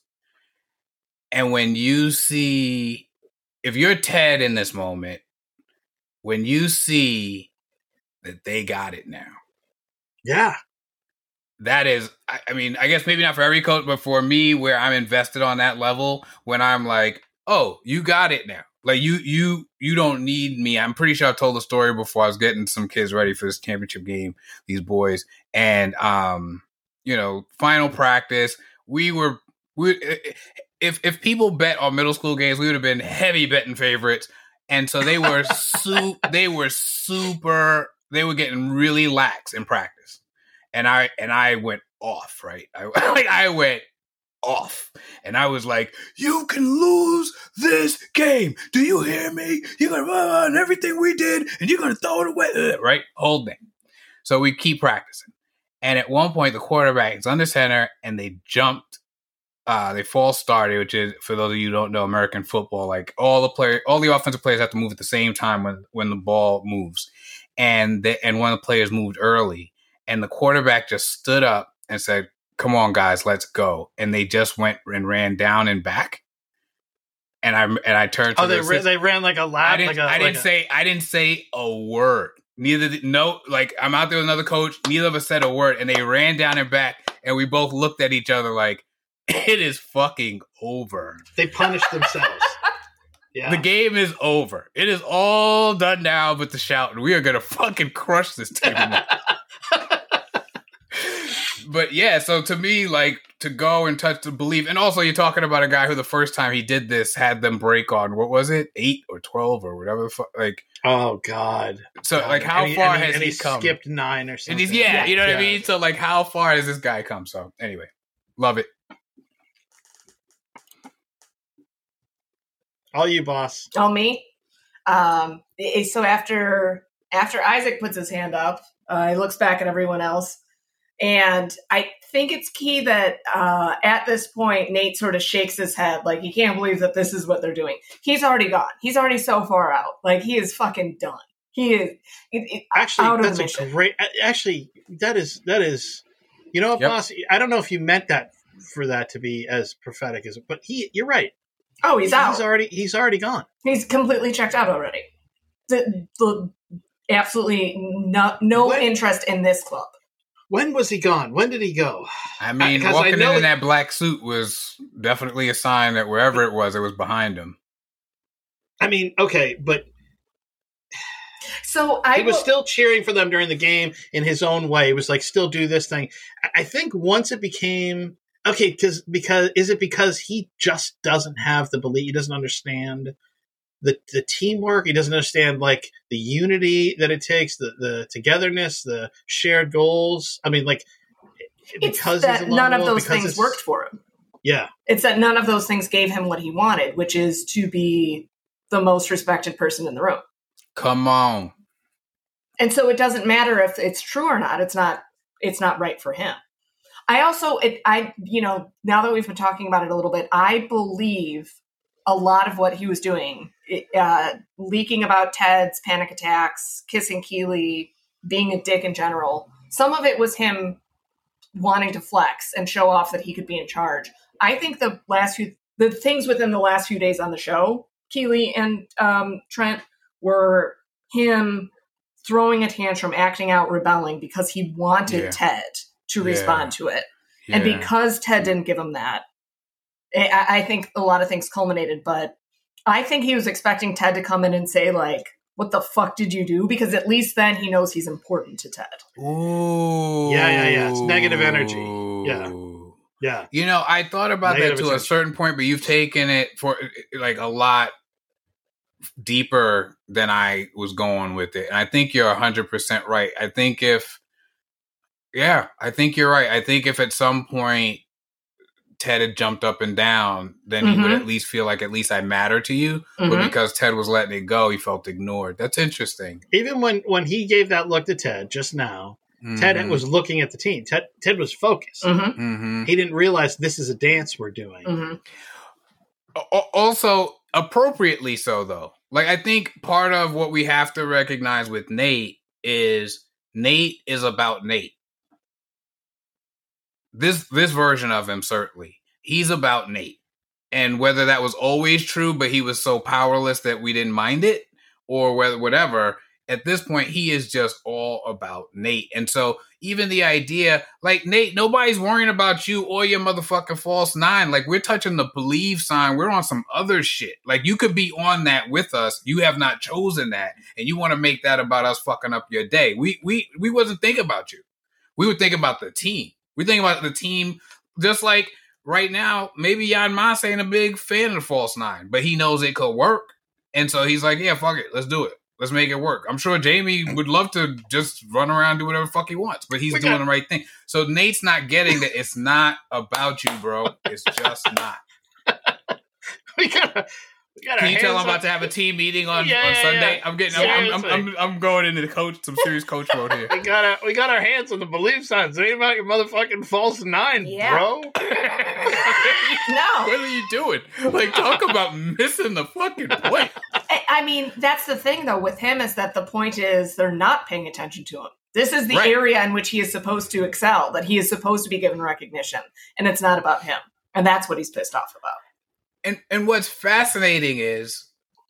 And when you see, if you're Ted in this moment, when you see that they got it now. Yeah. That is, I, I mean, I guess maybe not for every coach, but for me, where I'm invested on that level, when I'm like, oh, you got it now. Like, you you you don't need me. I'm pretty sure I've told the story before. I was getting some kids ready for this championship game, these boys. And, um, you know, final practice, we were, we if if people bet on middle school games, we would have been heavy betting favorites. And so they were, su- they were super, they were getting really lax in practice. And I and I went off, right? I, I went off. And I was like, you can lose this game. Do you hear me? You're going to run everything we did, and you're going to throw it away. Right? Whole thing. So we keep practicing. And at one point, the quarterback is under center, and they jumped. Uh, they false started, which is, for those of you who don't know American football, like all the player, all the offensive players have to move at the same time when, when the ball moves. And they, and one of the players moved early. And the quarterback just stood up and said, come on, guys, let's go. And they just went and ran down and back. And I and I turned to Oh, they the ran, they ran like a lap. I didn't, like a, I didn't like say a... I didn't say a word. Neither did, no, like I'm out there with another coach. Neither of us said a word. And they ran down and back. And we both looked at each other like, it is fucking over. They punished themselves. Yeah. The game is over. It is all done now but the shout. And we are going to fucking crush this team. But yeah, so to me, like, to go and touch the belief. And also you're talking about a guy who the first time he did this had them break on, what was it? Eight or twelve or whatever the fuck. Like, oh, God. So, God. like, how and far he, and has he, he, he come? skipped nine or something. And he's, yeah, yeah, you know what yeah. I mean? So, like, how far has this guy come? So, anyway, Love it. All you, boss. All me. Um, so after after Isaac puts his hand up, uh, he looks back at everyone else. And I think it's key that uh, at this point, Nate sort of shakes his head. Like, he can't believe that this is what they're doing. He's already gone. He's already so far out. Like, he is fucking done. He is it, it, actually, out that's of a great, actually, that is, that is, you know what, yep. boss? I don't know if you meant that for that to be as prophetic as, but he, you're right. Oh, he's, he's out. He's already, he's already gone. He's completely checked out already. The, the, absolutely no, no when, interest in this club. When was he gone? When did he go? I mean, I, walking I in he, that black suit was definitely a sign that wherever it was, it was behind him. I mean, okay, but so I he was will, still cheering for them during the game in his own way. It was like, still do this thing. I think once it became okay, because because is it because he just doesn't have the belief? He doesn't understand the the teamwork. He doesn't understand like the unity that it takes, the the togetherness, the shared goals. I mean, like because it's that he's none of world, those things worked for him. Yeah, it's that none of those things gave him what he wanted, which is to be the most respected person in the room. Come on. And so it doesn't matter if it's true or not. It's not. It's not right for him. I also, it, I, you know, now that we've been talking about it a little bit, I believe a lot of what he was doing, uh, leaking about Ted's panic attacks, kissing Keeley, being a dick in general. Some of it was him wanting to flex and show off that he could be in charge. I think the last few, the things within the last few days on the show, Keeley and um, Trent, were him throwing a tantrum, acting out, rebelling because he wanted yeah. Ted to respond yeah. to it. Yeah. And because Ted didn't give him that, I, I think a lot of things culminated, but I think he was expecting Ted to come in and say, like, what the fuck did you do? Because at least then he knows he's important to Ted. Ooh. Yeah, yeah, yeah. It's negative energy. Yeah. Yeah. You know, I thought about negative that to attention. a certain point, but you've taken it for like a lot deeper than I was going with it. And I think you're one hundred percent right. I think if, yeah, I think you're right. I think if at some point Ted had jumped up and down, then mm-hmm. he would at least feel like at least I matter to you. Mm-hmm. But because Ted was letting it go, he felt ignored. That's interesting. Even when, when he gave that look to Ted just now, mm-hmm. Ted was looking at the team. Ted, Ted was focused. Mm-hmm. Mm-hmm. He didn't realize this is a dance we're doing. Mm-hmm. Also, appropriately so, though. Like, I think part of what we have to recognize with Nate is Nate is about Nate. This this version of him, certainly. He's about Nate. And whether that was always true, but he was so powerless that we didn't mind it, or whether whatever, at this point, he is just all about Nate. And so even the idea, like, Nate, nobody's worrying about you or your motherfucking false nine. Like, we're touching the believe sign. We're on some other shit. Like, you could be on that with us. You have not chosen that. And you want to make that about us fucking up your day. We we we wasn't thinking about you. We would think about the team. We think about the team just like right now, maybe Jan Maas ain't a big fan of the false nine, but he knows it could work. And so he's like, yeah, fuck it. Let's do it. Let's make it work. I'm sure Jamie would love to just run around and do whatever the fuck he wants, but he's we doing got- the right thing. So Nate's not getting that it's not about you, bro. It's just not. we gotta... Can you tell I'm about to have a team meeting on, yeah, on Sunday? Yeah. I'm getting, I'm, I'm, I'm, I'm going into the coach, some serious coach mode here. We got our, we got our hands on the belief signs. It ain't about your motherfucking false nine, yeah. bro. No. What are you doing? Like, talk about missing the fucking point. I mean, that's the thing though with him is that the point is they're not paying attention to him. This is the right. area in which he is supposed to excel, that he is supposed to be given recognition, and it's not about him. And that's what he's pissed off about. And and what's fascinating is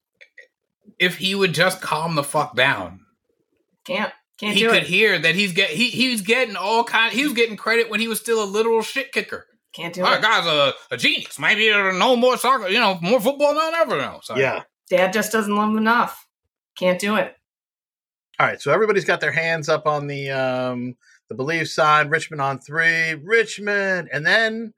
if he would just calm the fuck down. Can't. Can't he do could it. hear that he's get he he's getting all kind he was getting credit when he was still a literal shit kicker. Can't do Our it. guy's a, a genius. Maybe no more soccer, you know, more football than ever now. So. Yeah. Dad just doesn't love him enough. Can't do it. All right, so everybody's got their hands up on the um the believe sign. Richmond on three. Richmond, and then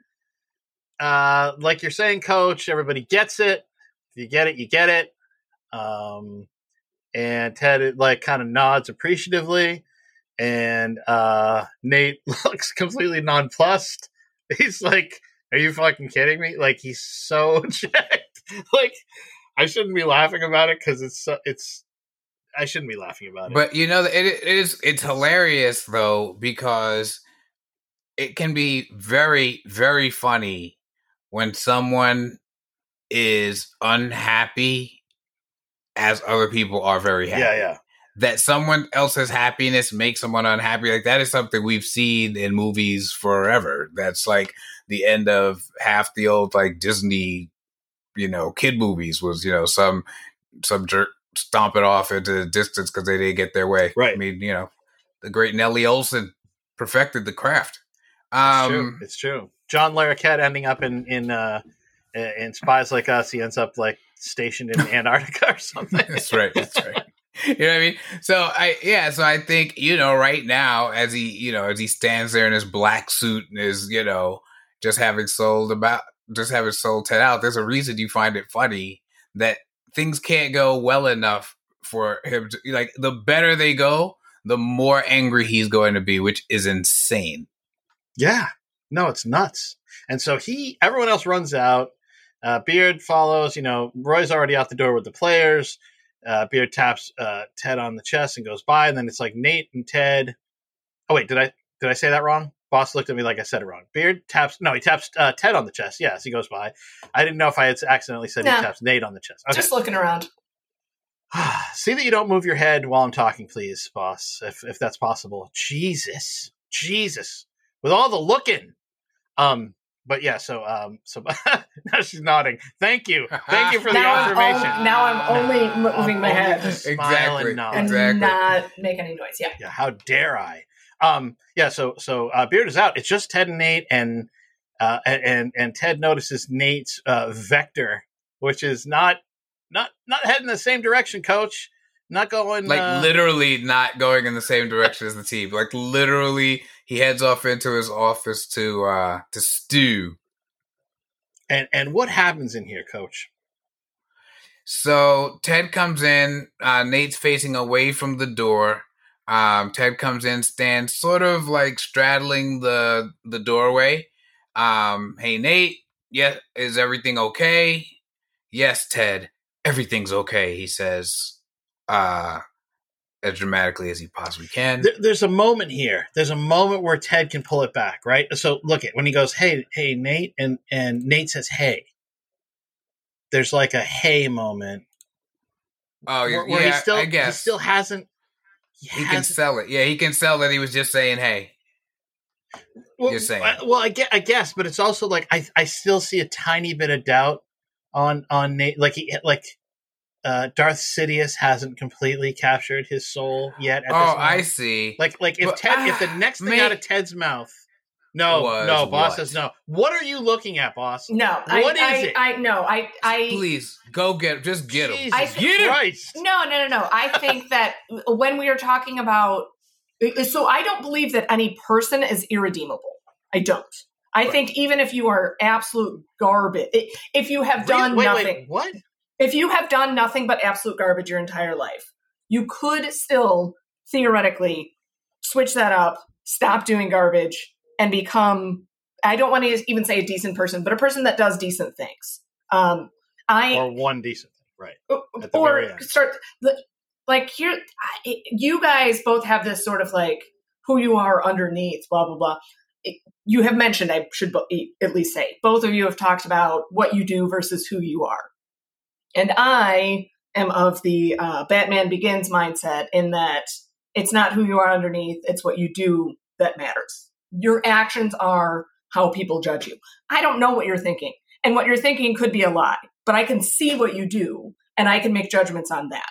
Uh, like you're saying, Coach, everybody gets it. If you get it, you get it. Um, and Ted like kind of nods appreciatively, and uh, Nate looks completely nonplussed. He's like, are you fucking kidding me? Like, he's so jacked. Like, I shouldn't be laughing about it because it's so, it's. I shouldn't be laughing about it. But you know, it, it is it's hilarious though, because it can be very, very funny when someone is unhappy as other people are very happy. Yeah, yeah. That someone else's happiness makes someone unhappy. Like, that is something we've seen in movies forever. That's like the end of half the old like Disney, you know, kid movies was, you know, some some jerk stomp it off into the distance because they didn't get their way. Right. I mean, you know, the great Nellie Olson perfected the craft. Um, it's true. It's true. John Larroquette ending up in in uh, in Spies Like Us. He ends up like stationed in Antarctica or something. That's right. That's right. You know what I mean? So I yeah. So I think, you know, right now as he you know as he stands there in his black suit and is, you know, just having sold about just having sold ten out. There's a reason you find it funny that things can't go well enough for him to, like, the better they go, the more angry he's going to be, which is insane. Yeah. No, it's nuts. And so he, everyone else runs out. Uh, Beard follows, you know, Roy's already out the door with the players. Uh, Beard taps uh, Ted on the chest and goes by. And then it's like Nate and Ted. Oh, wait, did I, did I say that wrong? Boss looked at me like I said it wrong. Beard taps, no, he taps uh, Ted on the chest. Yes, he goes by. I didn't know if I had accidentally said nah. He taps Nate on the chest. Okay. Just looking around. See that you don't move your head while I'm talking, please, boss, if if that's possible. Jesus. Jesus. With all the looking. Um, but yeah, so um, so now she's nodding. Thank you. Thank you for the now information. I'm, now I'm only moving my head. Exactly. And, and exactly. not make any noise. Yeah. Yeah, how dare I? Um, yeah, so so uh, Beard is out. It's just Ted and Nate, and uh, and and Ted notices Nate's uh, vector, which is not not not heading the same direction, Coach. Not going like uh, literally not going in the same direction as the team. Like literally, he heads off into his office to uh, to stew. And and what happens in here, Coach? So Ted comes in. Uh, Nate's facing away from the door. Um, Ted comes in, stands sort of like straddling the the doorway. Um, hey, Nate, yeah, is everything okay? Yes, Ted, everything's okay, he says, uh, as dramatically as he possibly can. There, there's a moment here. There's a moment where Ted can pull it back, right? So look at when he goes, hey, hey, Nate, and, and Nate says, hey. There's like a hey moment. Oh, where, where yeah, he still, I guess. He still hasn't. He, he can sell it. Yeah, he can sell that he was just saying, hey. Well, You're saying. I, well, I guess, I guess, but it's also like I, I still see a tiny bit of doubt on on Nate. Like he, like uh, Darth Sidious hasn't completely captured his soul yet. At oh, this I see. Like, like if but, Ted, uh, if the next thing mate, out of Ted's mouth, no, no, boss what? says no. What are you looking at, boss? No, what I, is I, it? I no, I, I please go get, just get him. Jesus I think, get Christ. him. No, no, no, no. I think that when we are talking about, so I don't believe that any person is irredeemable. I don't. I right. think even if you are absolute garbage, if you have done wait, nothing, wait, what? If you have done nothing but absolute garbage your entire life, you could still theoretically switch that up, stop doing garbage, and become, I don't want to even say a decent person, but a person that does decent things. Um, I or one decent thing, right? At the or very end. start like here. You guys both have this sort of like who you are underneath, blah blah blah. It, you have mentioned, I should at least say, both of you have talked about what you do versus who you are. And I am of the uh, Batman Begins mindset in that it's not who you are underneath, it's what you do that matters. Your actions are how people judge you. I don't know what you're thinking. And what you're thinking could be a lie, but I can see what you do and I can make judgments on that.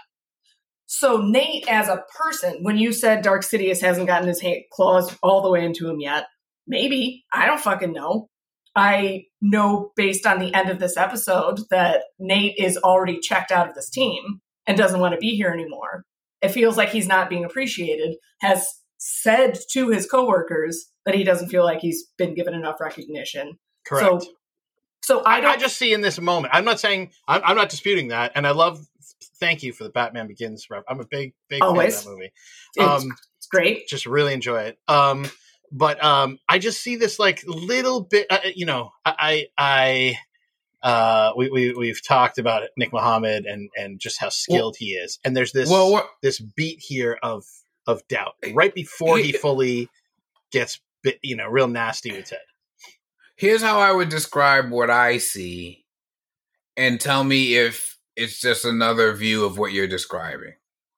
So Nate, as a person, when you said Dark Sidious hasn't gotten his hand, claws all the way into him yet, maybe. I don't fucking know. I know based on the end of this episode that Nate is already checked out of this team and doesn't want to be here anymore. It feels like he's not being appreciated, has said to his coworkers that he doesn't feel like he's been given enough recognition. Correct. So, so I don't I just see in this moment, I'm not saying, I'm, I'm not disputing that. And I love, thank you for the Batman Begins rep. I'm a big, big Always. fan of that movie. It's, um, it's great. Just really enjoy it. Um, but um, I just see this like little bit. Uh, you know, I I. Uh, we, we we've talked about Nick Muhammad and, and just how skilled well, he is, and there's this well, what, this beat here of of doubt right before he, he fully gets bit, you know, real nasty with Ted. Here's how I would describe what I see, and tell me if it's just another view of what you're describing.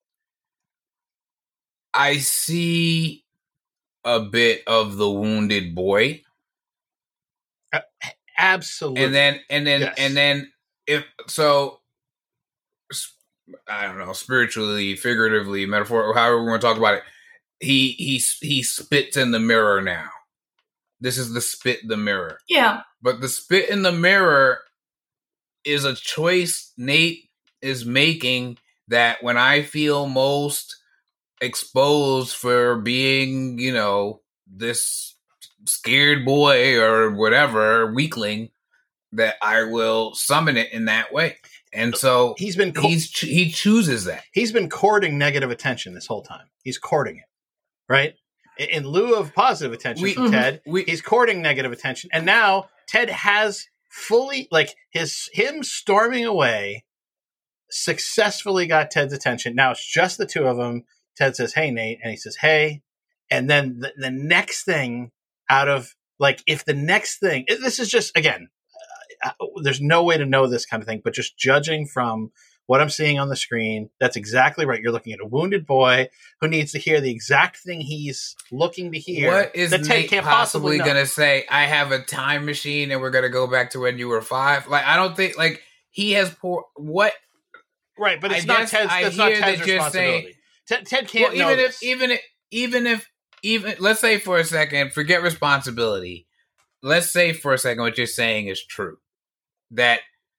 I see a bit of the wounded boy. Uh, Absolutely. And then, and then, yes. and then, if so, I don't know, spiritually, figuratively, metaphor, however we want to talk about it, he he he spits in the mirror now. This is the spit in the mirror. Yeah. But the spit in the mirror is a choice Nate is making that when I feel most exposed for being, you know, this scared boy or whatever weakling, that I will summon it in that way. And so he's been co- he's he chooses that. He's been courting negative attention this whole time. He's courting it, right? In, in lieu of positive attention we, from mm-hmm. Ted, we, he's courting negative attention. And now Ted has fully, like his him storming away, successfully got Ted's attention. Now it's just the two of them. Ted says, "Hey, Nate," and he says, "Hey," and then the, the next thing. Out of like, if the next thing, this is just again, uh, there's no way to know this kind of thing, but just judging from what I'm seeing on the screen, that's exactly right. You're looking at a wounded boy who needs to hear the exact thing he's looking to hear. What is Nate can't possibly going to say? I have a time machine and we're going to go back to when you were five. Like, I don't think like he has poor what. Right, but it's I not Ted's. That's not Ted's responsibility. Saying, Ted, Ted can't well, know even this. if even if even if. Even let's say for a second, forget responsibility. Let's say for a second what you're saying is true. That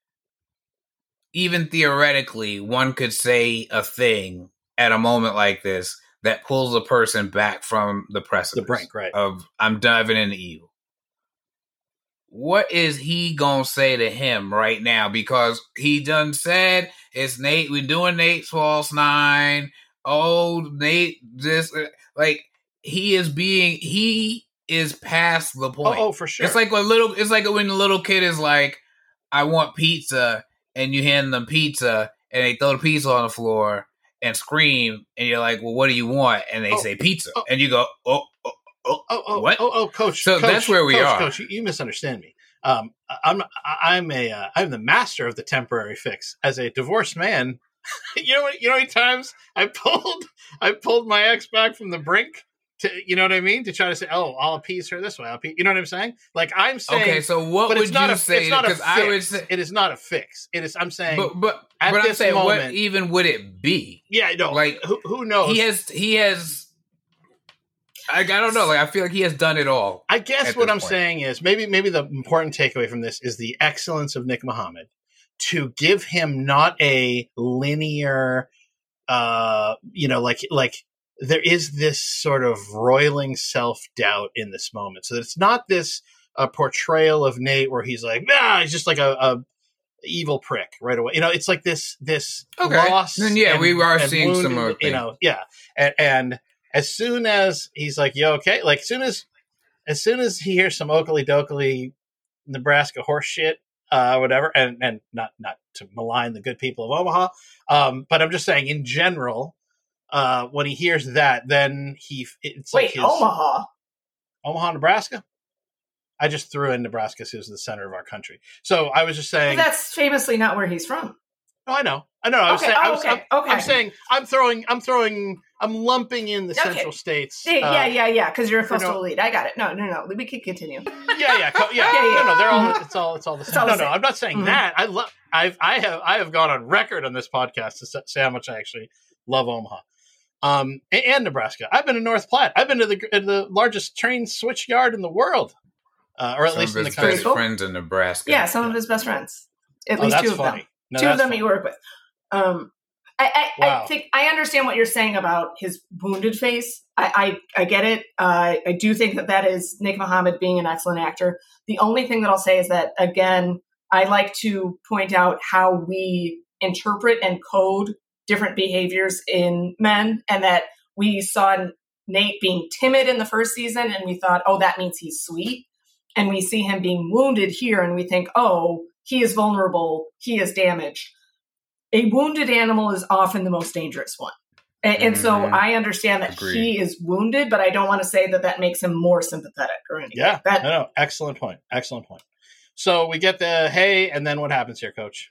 even theoretically, one could say a thing at a moment like this that pulls a person back from the precipice. The brink, right. Of I'm diving into evil. What is he gonna say to him right now? Because he done said it's Nate. We're doing Nate's False Nine. Oh, Nate, this like. He is being, he is past the point. Oh, oh, for sure. It's like a little, it's like when the little kid is like, I want pizza, and you hand them pizza, and they throw the pizza on the floor and scream, and you're like, well, what do you want? And they oh, say pizza. Oh, and you go, oh, oh, oh, oh, oh, what? Oh, oh, coach. So coach, that's where we coach, are. Coach, you, you misunderstand me. Um, I'm, I'm a, uh, I'm the master of the temporary fix. As a divorced man, you know what, you know how many times I pulled, I pulled my ex back from the brink? To, you know what I mean? To try to say, oh, I'll appease her this way. I'll appease, you know what I'm saying? Like I'm saying. Okay, so what would you a, say? Because I would say it is not a fix. It is. I'm saying, but but, at but this I'm saying, moment, what even would it be? Yeah, no. Like who, who knows? He has. He has. I, I don't know. Like I feel like he has done it all. I guess what I'm point. saying is maybe maybe the important takeaway from this is the excellence of Nick Muhammad to give him not a linear, uh, you know, like like. There is this sort of roiling self-doubt in this moment. So that it's not this uh, portrayal of Nate where he's like, nah, he's just like a, a evil prick right away. You know, it's like this, this okay. loss. Then yeah, and, we are and seeing wounded, some of you know, yeah. And, and as soon as he's like, yo, okay. Like as soon as, as soon as he hears some Oakley Dokley Nebraska horse shit, uh, whatever, and, and not, not to malign the good people of Omaha. Um, but I'm just saying in general, Uh, when he hears that, then he it's wait like his, Omaha, Omaha, Nebraska. I just threw in Nebraska because it was the center of our country. So I was just saying but that's famously not where he's from. Oh, I know, I know. I was okay. saying, oh, I was, okay. I'm, okay. I'm saying, I'm throwing, I'm throwing, I'm lumping in the okay. central states. Yeah, uh, yeah, yeah, yeah. Because you're a coastal no, elite. I got it. No, no, no. We can continue. Yeah, yeah, co- yeah, yeah, yeah. No, no, they're all. It's all. It's all the same. All no, the same. no. I'm not saying mm-hmm. that. I love. I've. I have. I have gone on record on this podcast to say how much I actually love Omaha. Um, and, and Nebraska. I've been to North Platte. I've been to the the largest train switch yard in the world, uh, or at some least of in his the country. best friends in Nebraska. Yeah, some yeah. of his best friends. At oh, least two of funny. them. No, two of them funny. you work with. Um, I, I, wow. I think I understand what you're saying about his wounded face. I, I, I get it. Uh, I do think that that is Nick Muhammad being an excellent actor. The only thing that I'll say is that, again, I like to point out how we interpret and code different behaviors in men, and that we saw Nate being timid in the first season, and we thought, oh, that means he's sweet. And we see him being wounded here, and we think, oh, he is vulnerable, he is damaged. A wounded animal is often the most dangerous one. And, and mm-hmm. so I understand that Agreed. He is wounded, but I don't want to say that that makes him more sympathetic or anything. Yeah, that, no, no, excellent point. Excellent point. So we get the hey, and then what happens here, Coach?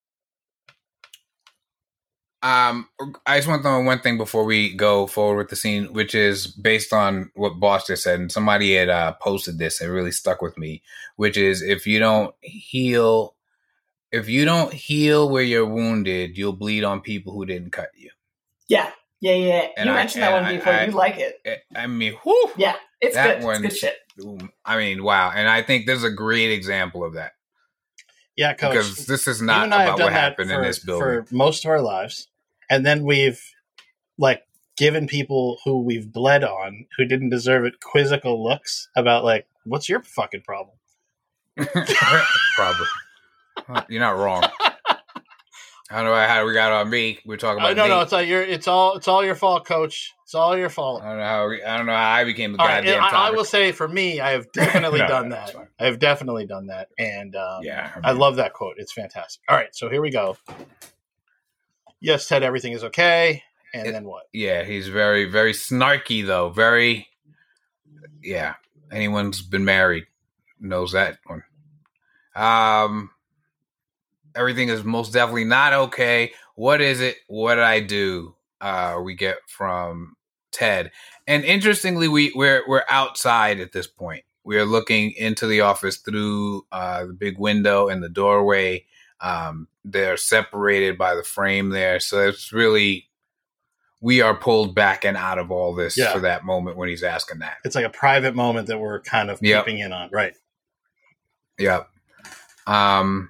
Um, I just want to know one thing before we go forward with the scene, which is based on what Boss just said, and somebody had uh, posted this. It really stuck with me, which is if you don't heal, if you don't heal where you're wounded, you'll bleed on people who didn't cut you. Yeah, yeah, yeah. And you I, mentioned that one before. I, you like it. I mean, whew, yeah, it's that good. One, it's good shit. I mean, wow. And I think this is a great example of that. Yeah, Coach. Because this is not about what happened for, in this building. For most of our lives. And then we've, like, given people who we've bled on, who didn't deserve it, quizzical looks about, like, what's your fucking problem? Problem. You're not wrong. I don't know how we got on me. We're talking about. Oh, no, Nate. no, it's all your, it's all, it's all your fault, Coach. It's all your fault. I don't know how. We, I don't know how I became the all goddamn. Right, I, I will say, for me, I have definitely no, done no, that. I have definitely done that, and um, yeah, I, mean, I love that quote. It's fantastic. All right, so here we go. Yes, Ted, everything is okay, and it, then what? Yeah, he's very, very snarky though. Very, yeah. Anyone's been married knows that one. Um, everything is most definitely not okay. What is it? What did I do? Uh, we get from Ted, and interestingly, we we're we're outside at this point. We are looking into the office through uh, the big window and the doorway. Um, they're separated by the frame there, so it's really we are pulled back and out of all this yeah. for that moment when he's asking that. It's like a private moment that we're kind of yep. peeping in on, right? Yep. Um.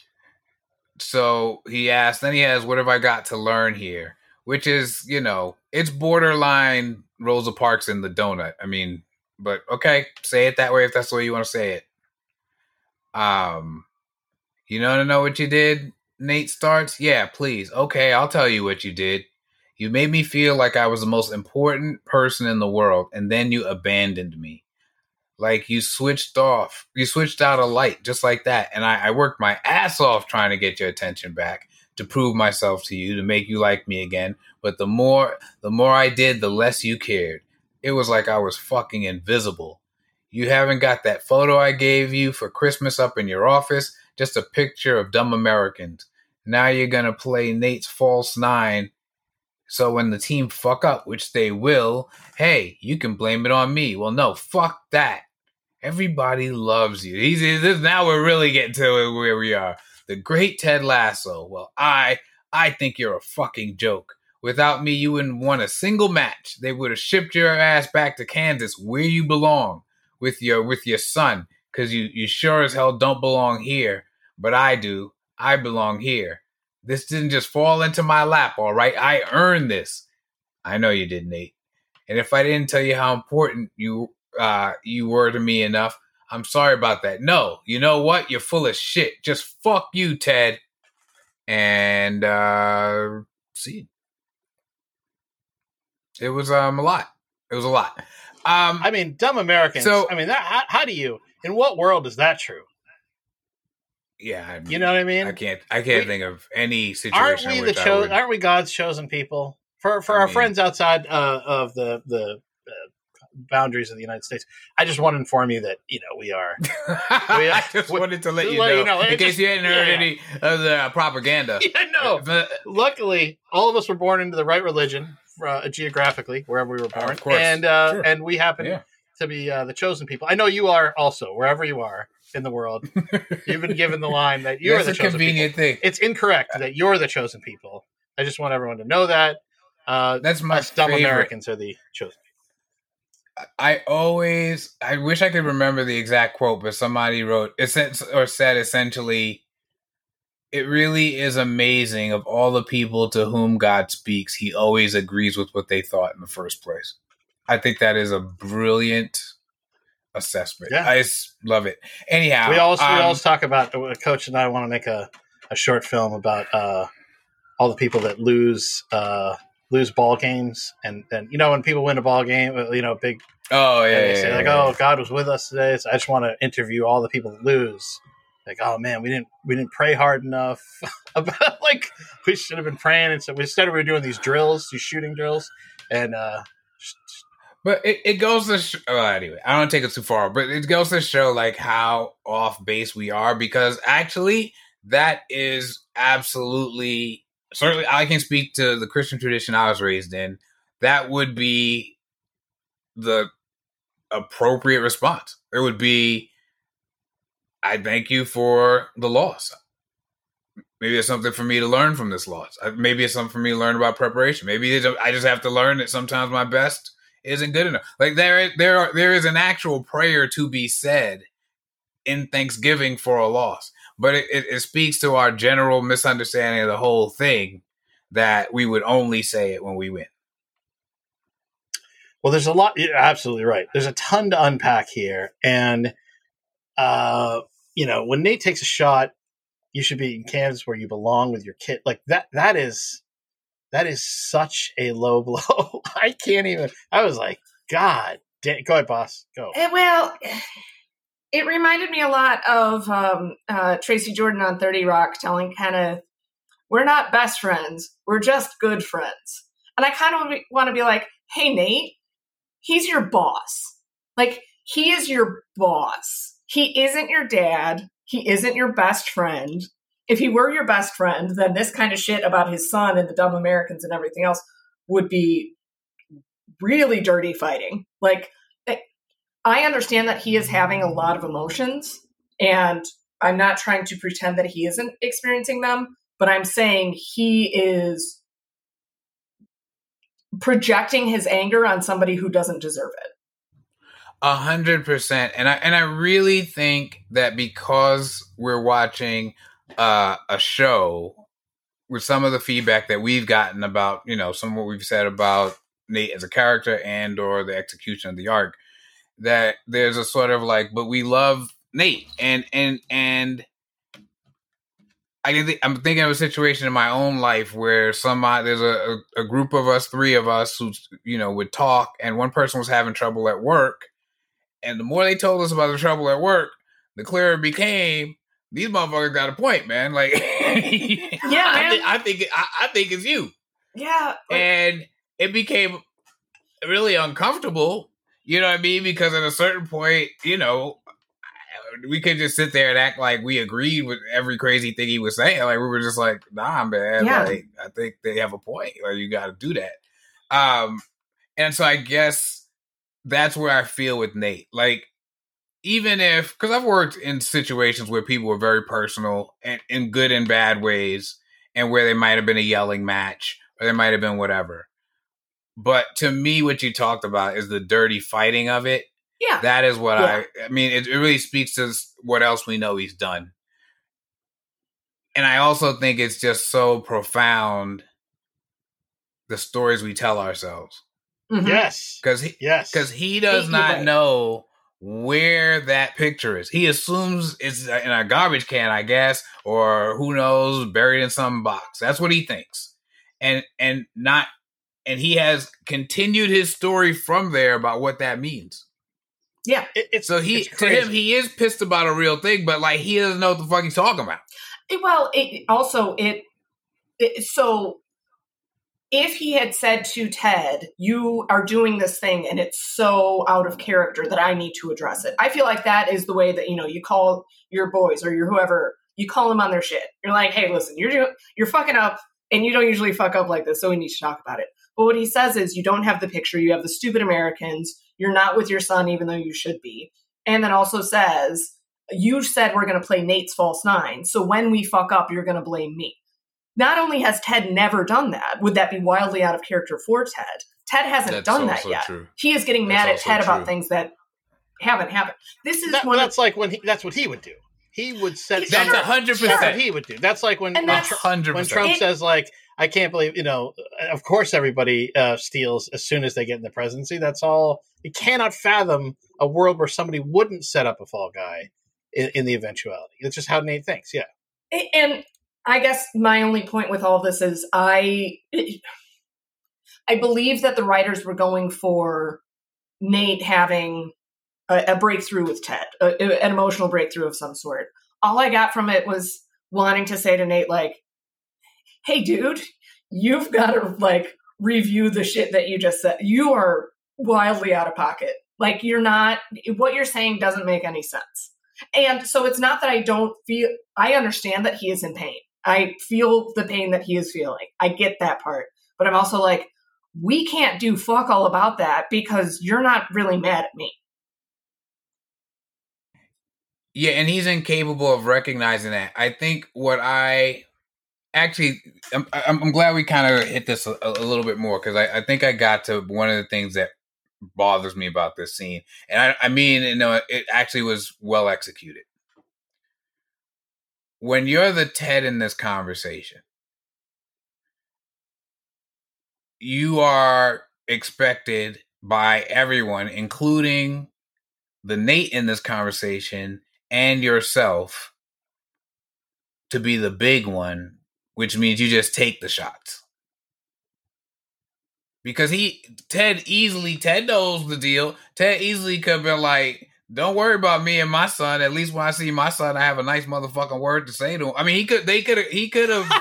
So he asks, then he has, what have I got to learn here? Which is, you know, it's borderline Rosa Parks in the donut. I mean, but okay, say it that way if that's the way you want to say it. Um, you want to know what you did? Nate starts. Yeah, please. Okay, I'll tell you what you did. You made me feel like I was the most important person in the world, and then you abandoned me. Like you switched off, you switched out a light just like that. And I, I worked my ass off trying to get your attention back, to prove myself to you, to make you like me again. But the more, the more I did, the less you cared. It was like I was fucking invisible. You haven't got that photo I gave you for Christmas up in your office, just a picture of dumb Americans. Now you're going to play Nate's false nine. So when the team fuck up, which they will, hey, you can blame it on me. Well, no, fuck that. Everybody loves you. He's, he's now we're really getting to it where we are. The great Ted Lasso. Well, I I think you're a fucking joke. Without me, you wouldn't won a single match. They would have shipped your ass back to Kansas, where you belong, with your with your son, because you, you sure as hell don't belong here. But I do. I belong here. This didn't just fall into my lap, all right? I earned this. I know you did, Nate. And if I didn't tell you how important you uh, you were to me enough, I'm sorry about that. No, you know what? You're full of shit. Just fuck you, Ted. And uh, see, it was um a lot. It was a lot. Um, I mean, dumb Americans. So, I mean, that, how, how do you? In what world is that true? Yeah, I mean, you know what I mean. I can't. I can't we, think of any situation. Aren't we in the which cho- would, Aren't we God's chosen people? For for I our mean, friends outside uh, of the the uh, boundaries of the United States, I just want to inform you that you know we are. we are I just we, wanted to let you know, you know in case just, you hadn't heard yeah. any of the propaganda. Yeah, no. But, luckily, all of us were born into the right religion uh, geographically, wherever we were born, uh, of course. and uh, sure. and we happen yeah. to be uh, the chosen people. I know you are also, wherever you are in the world. You've been given the line that you're the chosen convenient people. Thing. It's incorrect that you're the chosen people. I just want everyone to know that. Uh, That's my us dumb favorite. Americans are the chosen people. I always, I wish I could remember the exact quote, but somebody wrote it said, or said essentially, it really is amazing of all the people to whom God speaks, he always agrees with what they thought in the first place. I think that is a brilliant assessment. Yeah. I just love it. Anyhow, we always um, we always talk about uh, Coach and I want to make a, a short film about uh, all the people that lose uh, lose ball games, and then you know when people win a ball game, you know, big. Oh yeah, they yeah, say yeah, like, yeah. "Oh, God was with us today." So I just want to interview all the people that lose. Like, oh man, we didn't we didn't pray hard enough. About like we should have been praying, and so instead we were doing these drills, these shooting drills, and. uh just, But it, it goes to sh- well, anyway, I don't take it too far, but it goes to show like how off base we are, because actually that is absolutely, certainly I can speak to the Christian tradition I was raised in. That would be the appropriate response. It would be, I thank you for the loss. Maybe it's something for me to learn from this loss. Maybe it's something for me to learn about preparation. Maybe it's, I just have to learn that sometimes my best isn't good enough. Like there, there, are, there is an actual prayer to be said in Thanksgiving for a loss, but it, it, it speaks to our general misunderstanding of the whole thing that we would only say it when we win. Well, there's a lot. You're absolutely right. There's a ton to unpack here, and uh, you know, when Nate takes a shot, you should be in Kansas where you belong with your kid. Like that. That is. That is such a low blow. I can't even. I was like, God damn. Go ahead, boss. Go. Well, it reminded me a lot of um, uh, Tracy Jordan on thirty Rock telling Kenneth, we're not best friends. We're just good friends. And I kind of want to be like, hey, Nate, he's your boss. Like, he is your boss. He isn't your dad. He isn't your best friend. If he were your best friend, then this kind of shit about his son and the dumb Americans and everything else would be really dirty fighting. Like, I understand that he is having a lot of emotions, and I'm not trying to pretend that he isn't experiencing them, but I'm saying he is projecting his anger on somebody who doesn't deserve it. A hundred percent. And I, and I really think that because we're watching Uh, a show with some of the feedback that we've gotten about, you know, some of what we've said about Nate as a character and or the execution of the arc, that there's a sort of like, but we love Nate, and and and I can th- I'm thinking of a situation in my own life where somebody there's a, a, a group of us, three of us, who you know would talk, and one person was having trouble at work, and the more they told us about the trouble at work, the clearer it became. These motherfuckers got a point, man. Like, yeah, I, th- I think I, I think it's you. Yeah, like, and it became really uncomfortable. You know what I mean? Because at a certain point, you know, we could just sit there and act like we agreed with every crazy thing he was saying. Like we were just like, nah, man. Yeah. Like I think they have a point. Like you got to do that. Um, and so I guess that's where I feel with Nate. Like. Even if, because I've worked in situations where people were very personal and in good and bad ways, and where there might have been a yelling match or there might have been whatever. But to me, what you talked about is the dirty fighting of it. Yeah. That is what yeah. I, I mean, it, it really speaks to what else we know he's done. And I also think it's just so profound, the stories we tell ourselves. Mm-hmm. Yes. Because he, yes. Because he does he, not right. know where that picture is. He assumes it's in a garbage can, I guess, or who knows, buried in some box. That's what he thinks. And and not and he has continued his story from there about what that means. Yeah. It, it's so he it's to him he is pissed about a real thing, but like he doesn't know what the fuck he's talking about. It, well, it also it, it so if he had said to Ted, you are doing this thing and it's so out of character that I need to address it. I feel like that is the way that, you know, you call your boys or your whoever, you call them on their shit. You're like, hey, listen, you're doing, you're fucking up and you don't usually fuck up like this. So we need to talk about it. But what he says is you don't have the picture. You have the stupid Americans. You're not with your son, even though you should be. And then also says, you said we're going to play Nate's false nine. So when we fuck up, you're going to blame me. Not only has Ted never done that, would that be wildly out of character for Ted? Ted hasn't that's done that yet. True. He is getting mad that's at Ted true. about things that haven't happened. This is that, one that's of, like when he, that's what he would do. He would set. That's a hundred percent. That's what he would do. That's like when when, that's, Trump, when Trump it, says like, I can't believe, you know, of course everybody uh, steals as soon as they get in the presidency. That's all. You cannot fathom a world where somebody wouldn't set up a fall guy in, in the eventuality. That's just how Nate thinks. Yeah. And I guess my only point with all this is I, it, I believe that the writers were going for Nate having a, a breakthrough with Ted, a, an emotional breakthrough of some sort. All I got from it was wanting to say to Nate, like, hey, dude, you've got to, like, review the shit that you just said. You are wildly out of pocket. Like, you're not, what you're saying doesn't make any sense. And so it's not that I don't feel, I understand that he is in pain. I feel the pain that he is feeling. I get that part. But I'm also like, we can't do fuck all about that because you're not really mad at me. Yeah, and he's incapable of recognizing that. I think what I actually, I'm, I'm glad we kind of hit this a, a little bit more because I, I think I got to one of the things that bothers me about this scene. And I, I mean, you know, it actually was well executed. When you're the Ted in this conversation, you are expected by everyone, including the Nate in this conversation and yourself, to be the big one, which means you just take the shots. Because he, Ted easily, Ted knows the deal. Ted easily could have been like, don't worry about me and my son. At least when I see my son, I have a nice motherfucking word to say to him. I mean, he could, they could have, he could have.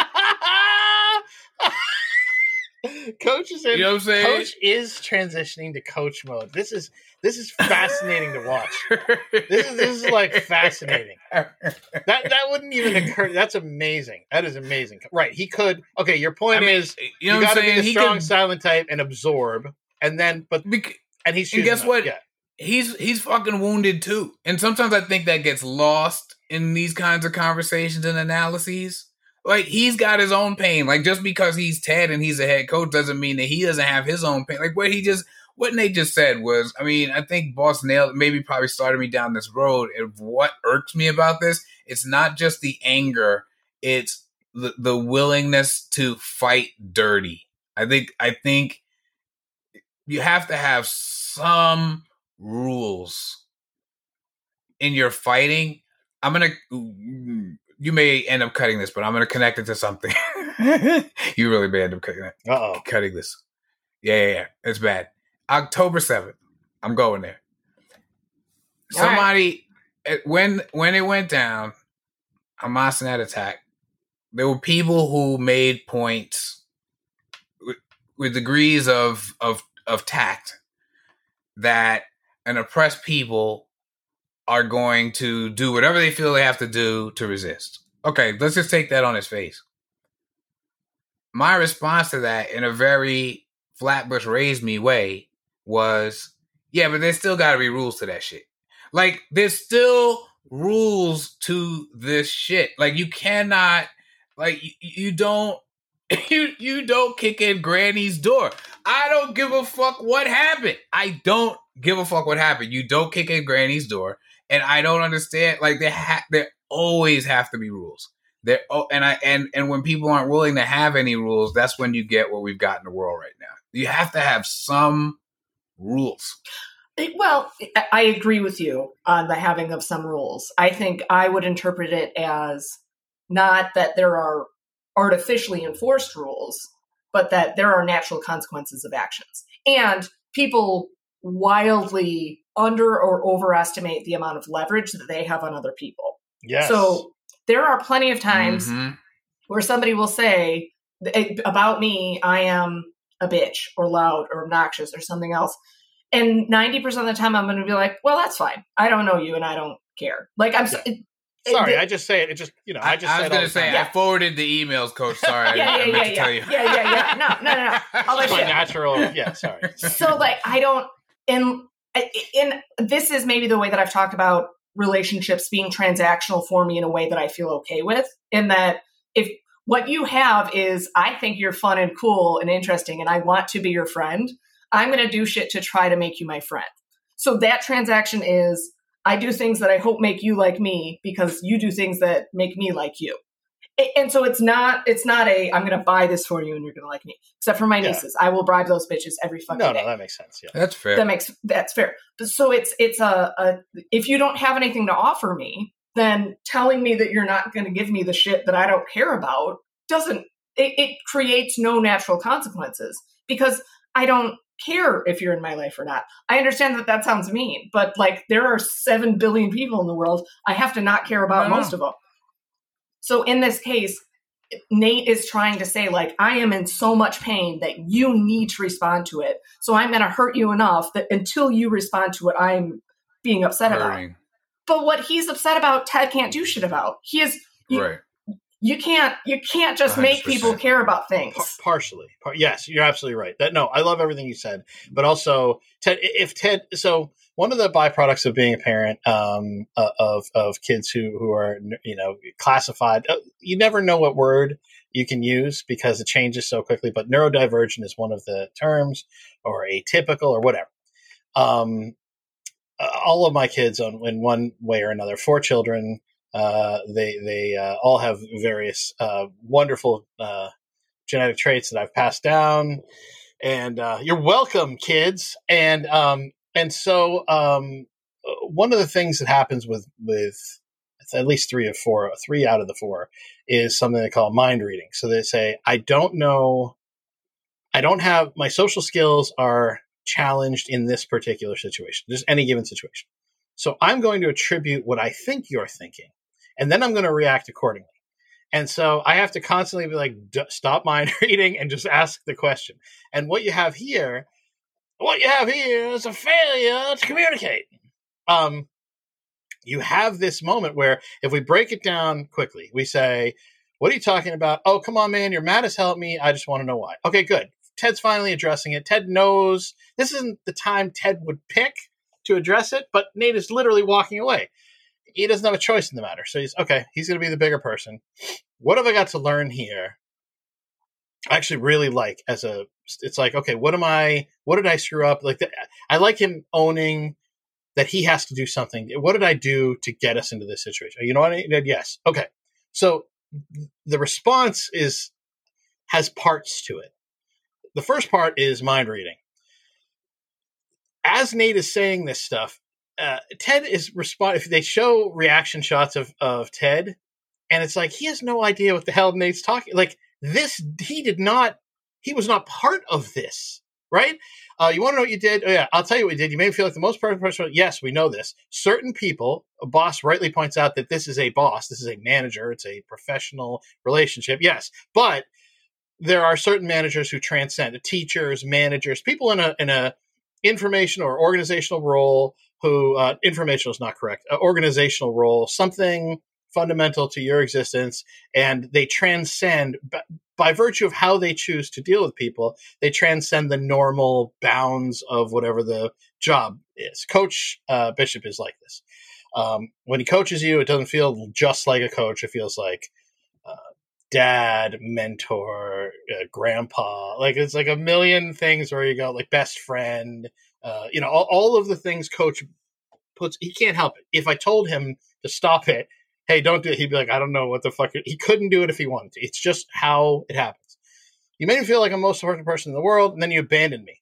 Coach is in, you know what I'm saying? Coach is transitioning to coach mode. This is this is fascinating to watch. This is this is like fascinating. That that wouldn't even occur. That's amazing. That is amazing. Right? He could. Okay, your point I mean, is you, know you got to be the he strong, could, silent type and absorb, and then but and he's and guess what? Yeah. He's he's fucking wounded too. And sometimes I think that gets lost in these kinds of conversations and analyses. Like, he's got his own pain. Like, just because he's Ted and he's a head coach doesn't mean that he doesn't have his own pain. Like, what he just, what Nate just said was, I mean, I think Boss nailed, maybe probably started me down this road. And what irks me about this, it's not just the anger, it's the, the willingness to fight dirty. I think, I think you have to have some rules in your fighting. I'm going to, you may end up cutting this, but I'm going to connect it to something. You really may end up cutting it. Uh-oh. Cutting this. Yeah, yeah, yeah. It's bad. October seventh. I'm going there. All Somebody, right. when when it went down, Hamas and that attack, there were people who made points with, with degrees of, of, of tact that an oppressed people are going to do whatever they feel they have to do to resist. Okay, let's just take that on its face. My response to that, in a very Flatbush raised me way, was, yeah, but there's still got to be rules to that shit. Like, there's still rules to this shit. Like, you cannot, like, you, you don't, you, you don't kick in Granny's door. I don't give a fuck what happened. I don't give a fuck what happened. You don't kick in Granny's door. And I don't understand, like, there ha- there always have to be rules. There, oh, and I and and when people aren't willing to have any rules, that's when you get what we've got in the world right now. You have to have some rules. Well, I agree with you on the having of some rules. I think I would interpret it as not that there are artificially enforced rules, but that there are natural consequences of actions. And people wildly under or overestimate the amount of leverage that they have on other people. Yes. So there are plenty of times mm-hmm. where somebody will say about me, I am a bitch or loud or obnoxious or something else. And ninety percent of the time I'm going to be like, well, that's fine. I don't know you and I don't care. Like, I'm yeah. it, sorry. it, I just say it. It just, you know, I just I was going to say, yeah. I forwarded the emails, Coach. Sorry. yeah, I, yeah, I meant yeah, to yeah. tell you. yeah, yeah, yeah. No, no, no, no. I'll let my you. natural. Yeah, sorry. So, like, I don't, and in this is maybe the way that I've talked about relationships being transactional for me in a way that I feel okay with, in that if what you have is, I think you're fun and cool and interesting and I want to be your friend, I'm going to do shit to try to make you my friend. So that transaction is, I do things that I hope make you like me because you do things that make me like you. And so it's not, it's not a, I'm going to buy this for you and you're going to like me. Except for my nieces. Yeah. I will bribe those bitches every fucking no, day. No, that makes sense. Yeah. That's fair. That makes, that's fair. So it's, it's a, a, if you don't have anything to offer me, then telling me that you're not going to give me the shit that I don't care about doesn't, it, it creates no natural consequences because I don't care if you're in my life or not. I understand that that sounds mean, but like there are seven billion people in the world. I have to not care about most of them. So in this case, Nate is trying to say, like, I am in so much pain that you need to respond to it. So I'm going to hurt you enough that until you respond to it, I'm being upset Hurting. about. But what he's upset about, Ted can't do shit about. He is you, right. You can't. You can't just one hundred percent make people care about things. Par- partially, Par- yes, you're absolutely right. That no, I love everything you said, but also Ted. If Ted, so one of the byproducts of being a parent um, uh, of of kids who who are you know classified, uh, you never know what word you can use because it changes so quickly. But neurodivergent is one of the terms, or atypical, or whatever. Um, all of my kids, on in one way or another, four children. Uh, they they uh, all have various uh, wonderful uh, genetic traits that I've passed down, and uh, you're welcome, kids. And um, and so um, one of the things that happens with with at least three of four, three out of the four, is something they call mind reading. So they say, I don't know, I don't have my social skills are challenged in this particular situation, just any given situation. So I'm going to attribute what I think you're thinking. And then I'm going to react accordingly. And so I have to constantly be like, D- stop mind reading and just ask the question. And what you have here, what you have here is a failure to communicate. Um, you have this moment where if we break it down quickly, we say, what are you talking about? Oh, come on, man. You're mad as hell at me. I just want to know why. Okay, good. Ted's finally addressing it. Ted knows this isn't the time Ted would pick to address it, but Nate is literally walking away. He doesn't have a choice in the matter. So he's, okay, he's going to be the bigger person. What have I got to learn here? I actually really like as a, it's like, okay, what am I, what did I screw up? Like, the, I like him owning that he has to do something. What did I do to get us into this situation? You know what I did? Yes. Okay. So the response is, has parts to it. The first part is mind reading. As Nate is saying this stuff, Uh, Ted is respond. If they show reaction shots of, of Ted, and it's like he has no idea what the hell Nate's talking. Like this, he did not. He was not part of this, right? Uh, you want to know what you did? Oh yeah, I'll tell you what you did. You made me feel like the most perfect person. Yes, we know this. Certain people, a boss rightly points out that this is a boss. This is a manager. It's a professional relationship. Yes, but there are certain managers who transcend. Teachers, managers, people in a in a information or organizational role. Who uh, informational is not correct, uh, organizational role, something fundamental to your existence, and they transcend b- by virtue of how they choose to deal with people. They transcend the normal bounds of whatever the job is. Coach uh, Bishop is like this. Um, when he coaches you, it doesn't feel just like a coach. It feels like uh, dad, mentor, uh, grandpa. Like it's like a million things where you go, like best friend. Uh, you know, all, all of the things coach puts, he can't help it. If I told him to stop it, hey, don't do it, he'd be like, I don't know what the fuck. He couldn't do it if he wanted to. It's just how it happens. You made me feel like I'm the most important person in the world, and then you abandoned me.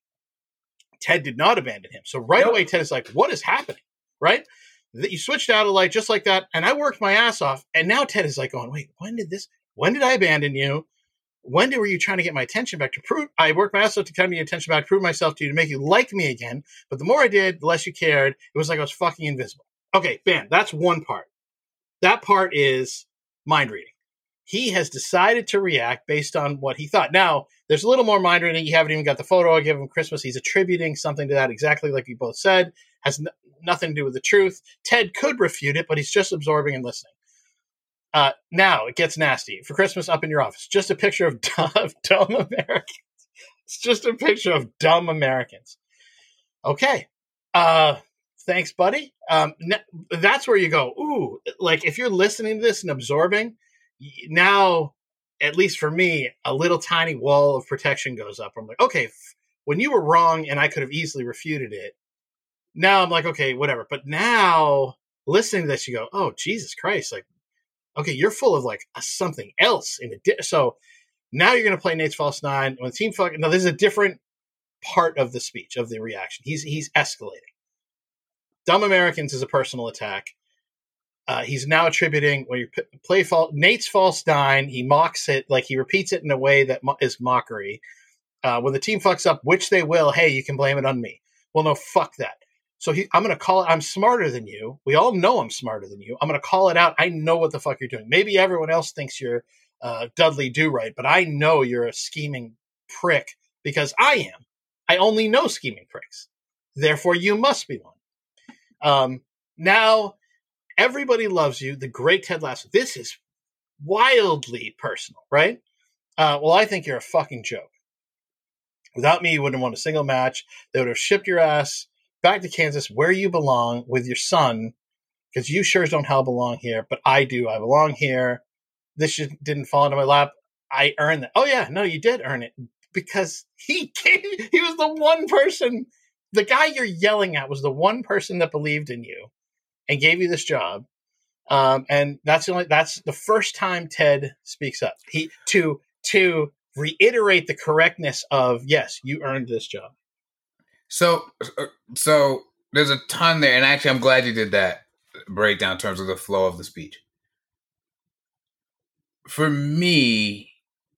Ted did not abandon him. So right nope. away, Ted is like, what is happening? Right? That you switched out of light just like that, and I worked my ass off, and now Ted is like going, wait, when did this, when did I abandon you? When were you trying to get my attention back to prove? I worked my ass off to get my attention back, to prove myself to you, to make you like me again. But the more I did, the less you cared. It was like I was fucking invisible. Okay, bam. That's one part. That part is mind reading. He has decided to react based on what he thought. Now, there's a little more mind reading. You haven't even got the photo I gave him Christmas. He's attributing something to that, exactly like you both said. Has n- nothing to do with the truth. Ted could refute it, but he's just absorbing and listening. Uh, now it gets nasty. For Christmas, up in your office, just a picture of dumb, of dumb Americans. It's just a picture of dumb Americans. Okay. Uh, thanks, buddy. Um, n- that's where you go, ooh, like if you're listening to this and absorbing, now, at least for me, a little tiny wall of protection goes up. I'm like, okay, f- when you were wrong and I could have easily refuted it, now I'm like, okay, whatever. But now, listening to this, you go, oh, Jesus Christ, like, okay, you're full of like a, something else in it. So now you're going to play Nate's False Nine. When the team fucking, now this is a different part of the speech, of the reaction. He's he's escalating. Dumb Americans is a personal attack. Uh, he's now attributing when you play fall, Nate's false nine. He mocks it, like he repeats it in a way that mo- is mockery. Uh, when the team fucks up, which they will, hey, you can blame it on me. Well, no, fuck that. So he, I'm going to call it. I'm smarter than you. We all know I'm smarter than you. I'm going to call it out. I know what the fuck you're doing. Maybe everyone else thinks you're uh, Dudley Do-Right, but I know you're a scheming prick because I am. I only know scheming pricks. Therefore, you must be one. Um, now, everybody loves you. The great Ted Lasso. This is wildly personal, right? Uh, well, I think you're a fucking joke. Without me, you wouldn't have won a single match. They would have shipped your ass back to Kansas where you belong with your son, because you sure don't hell belong here, but I do. I belong here. This just didn't fall into my lap. I earned that. Oh, yeah. No, you did earn it because he gave, he was the one person, the guy you're yelling at was the one person that believed in you and gave you this job. Um, and that's the only, that's the first time Ted speaks up. He to to reiterate the correctness of, yes, you earned this job. So, so there's a ton there, and actually, I'm glad you did that breakdown in terms of the flow of the speech. For me,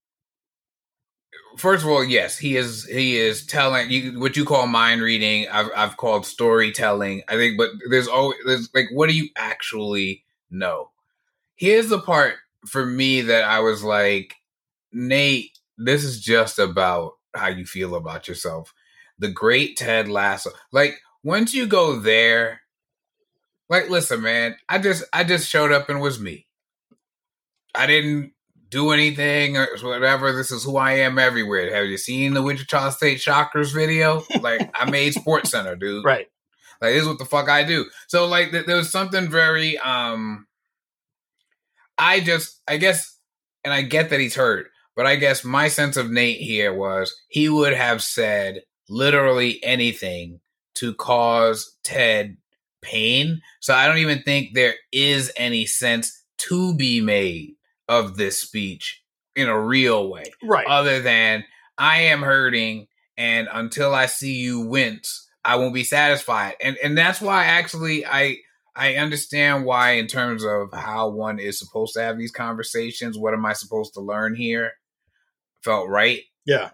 first of all, yes, he is. He is telling you what you call mind reading. I've I've called storytelling. I think, but there's always there's like, what do you actually know? Here's the part for me that I was like, Nate, this is just about how you feel about yourself. The great Ted Lasso. Like, once you go there, like, listen, man, I just I just showed up and was me. I didn't do anything or whatever. This is who I am everywhere. Have you seen the Wichita State Shockers video? Like, I made Sports Center, dude. Right. Like, this is what the fuck I do. So, like, th- there was something very, um, I just, I guess, and I get that he's hurt, but I guess my sense of Nate here was he would have said literally anything to cause Ted pain. So I don't even think there is any sense to be made of this speech in a real way. Right. Other than, I am hurting, and until I see you wince, I won't be satisfied. And and that's why actually I I understand why, in terms of how one is supposed to have these conversations, what am I supposed to learn here, felt right. Yeah.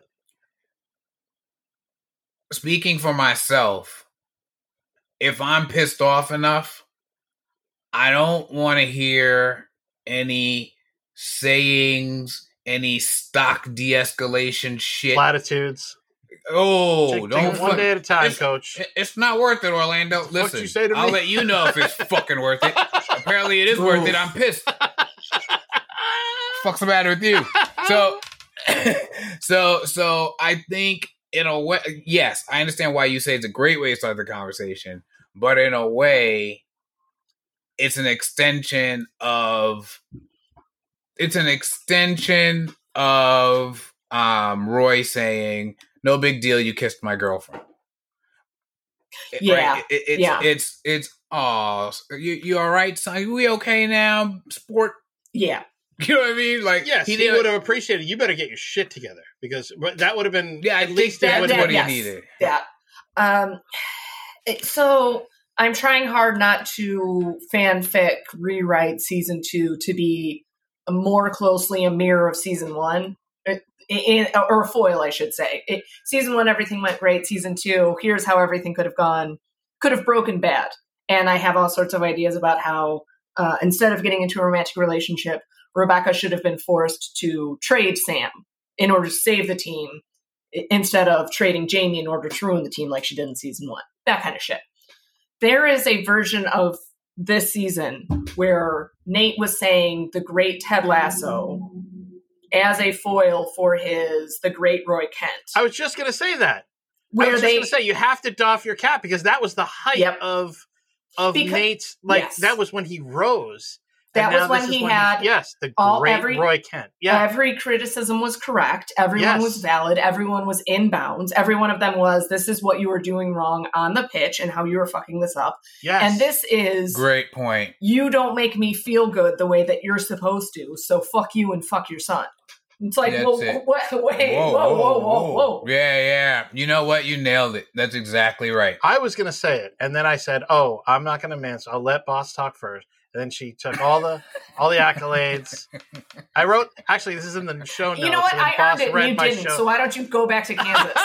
Speaking for myself, if I'm pissed off enough, I don't want to hear any sayings, any stock de-escalation shit. Platitudes. Oh, take, don't take one day at a time, it's, Coach. It's not worth it, Orlando. Listen, you say to I'll me? let you know if it's fucking worth it. Apparently, it is Ooh. worth it. I'm pissed. Fuck's the matter with you? So, so, so I think in a way, yes, I understand why you say it's a great way to start the conversation, but in a way, it's an extension of. It's an extension of um, Roy saying, "No big deal, you kissed my girlfriend." Yeah, right? it, it's, yeah. It's it's oh, you you all right, son? We okay now, sport? Yeah. You know what I mean? Like, yes, he, he would have appreciated. You better get your shit together, because that would have been yeah. At least that, that's that, what yes, he needed. Yeah. Um. It, so I'm trying hard not to fanfic rewrite season two to be more closely a mirror of season one, it, it, or a foil, I should say. It, season one, everything went great. Season two, here's how everything could have gone, could have broken bad. And I have all sorts of ideas about how, uh, instead of getting into a romantic relationship, Rebecca should have been forced to trade Sam in order to save the team, instead of trading Jamie in order to ruin the team like she did in season one. That kind of shit. There is a version of this season where Nate was saying the great Ted Lasso as a foil for his the great Roy Kent. I was just going to say that. Where I was they, just going to say you have to doff your cap, because that was the height yep. of of because, Nate's. Like yes. that was when he rose. That was when he when had he, yes the all, great every, Roy Kent. Yeah, every criticism was correct. Everyone yes. was valid. Everyone was in bounds. Every one of them was, this is what you were doing wrong on the pitch and how you were fucking this up. Yes, and this is great point. You don't make me feel good the way that you're supposed to. So fuck you and fuck your son. It's like, whoa, it. wait, wait, whoa, whoa, whoa, whoa, whoa. Yeah, yeah. You know what? You nailed it. That's exactly right. I was going to say it, and then I said, oh, I'm not going to mince. I'll let Boss talk first. And then she took all the all the accolades. I wrote, actually, this is in the show notes. You know what? I earned it and you didn't, show. so why don't you go back to Kansas?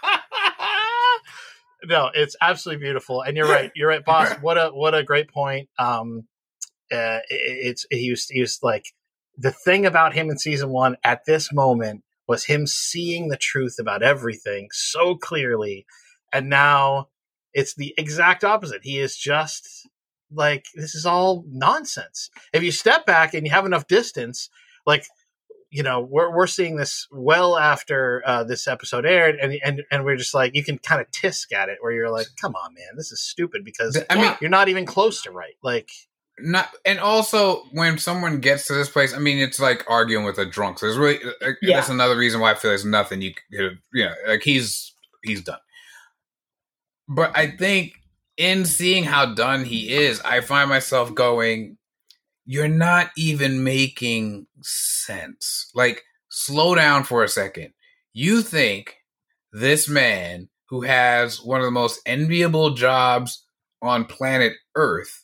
No, it's absolutely beautiful. And you're right. You're right, boss. What a what a great point. Um, uh, it, it's he was, he was like, the thing about him in season one at this moment was him seeing the truth about everything so clearly. And now it's the exact opposite. He is just like, this is all nonsense. If you step back and you have enough distance, like, you know, we're we're seeing this well after uh, this episode aired, and and and we're just like, you can kind of tisk at it, where you're like, come on, man, this is stupid, because I mean, you're not even close to right. Like, not, and also when someone gets to this place, I mean, it's like arguing with a drunk. So there's really uh, yeah. that's another reason why I feel there's nothing you could, you know, like he's he's done. But I think in seeing how done he is, I find myself going, you're not even making sense. Like, slow down for a second. You think this man who has one of the most enviable jobs on planet Earth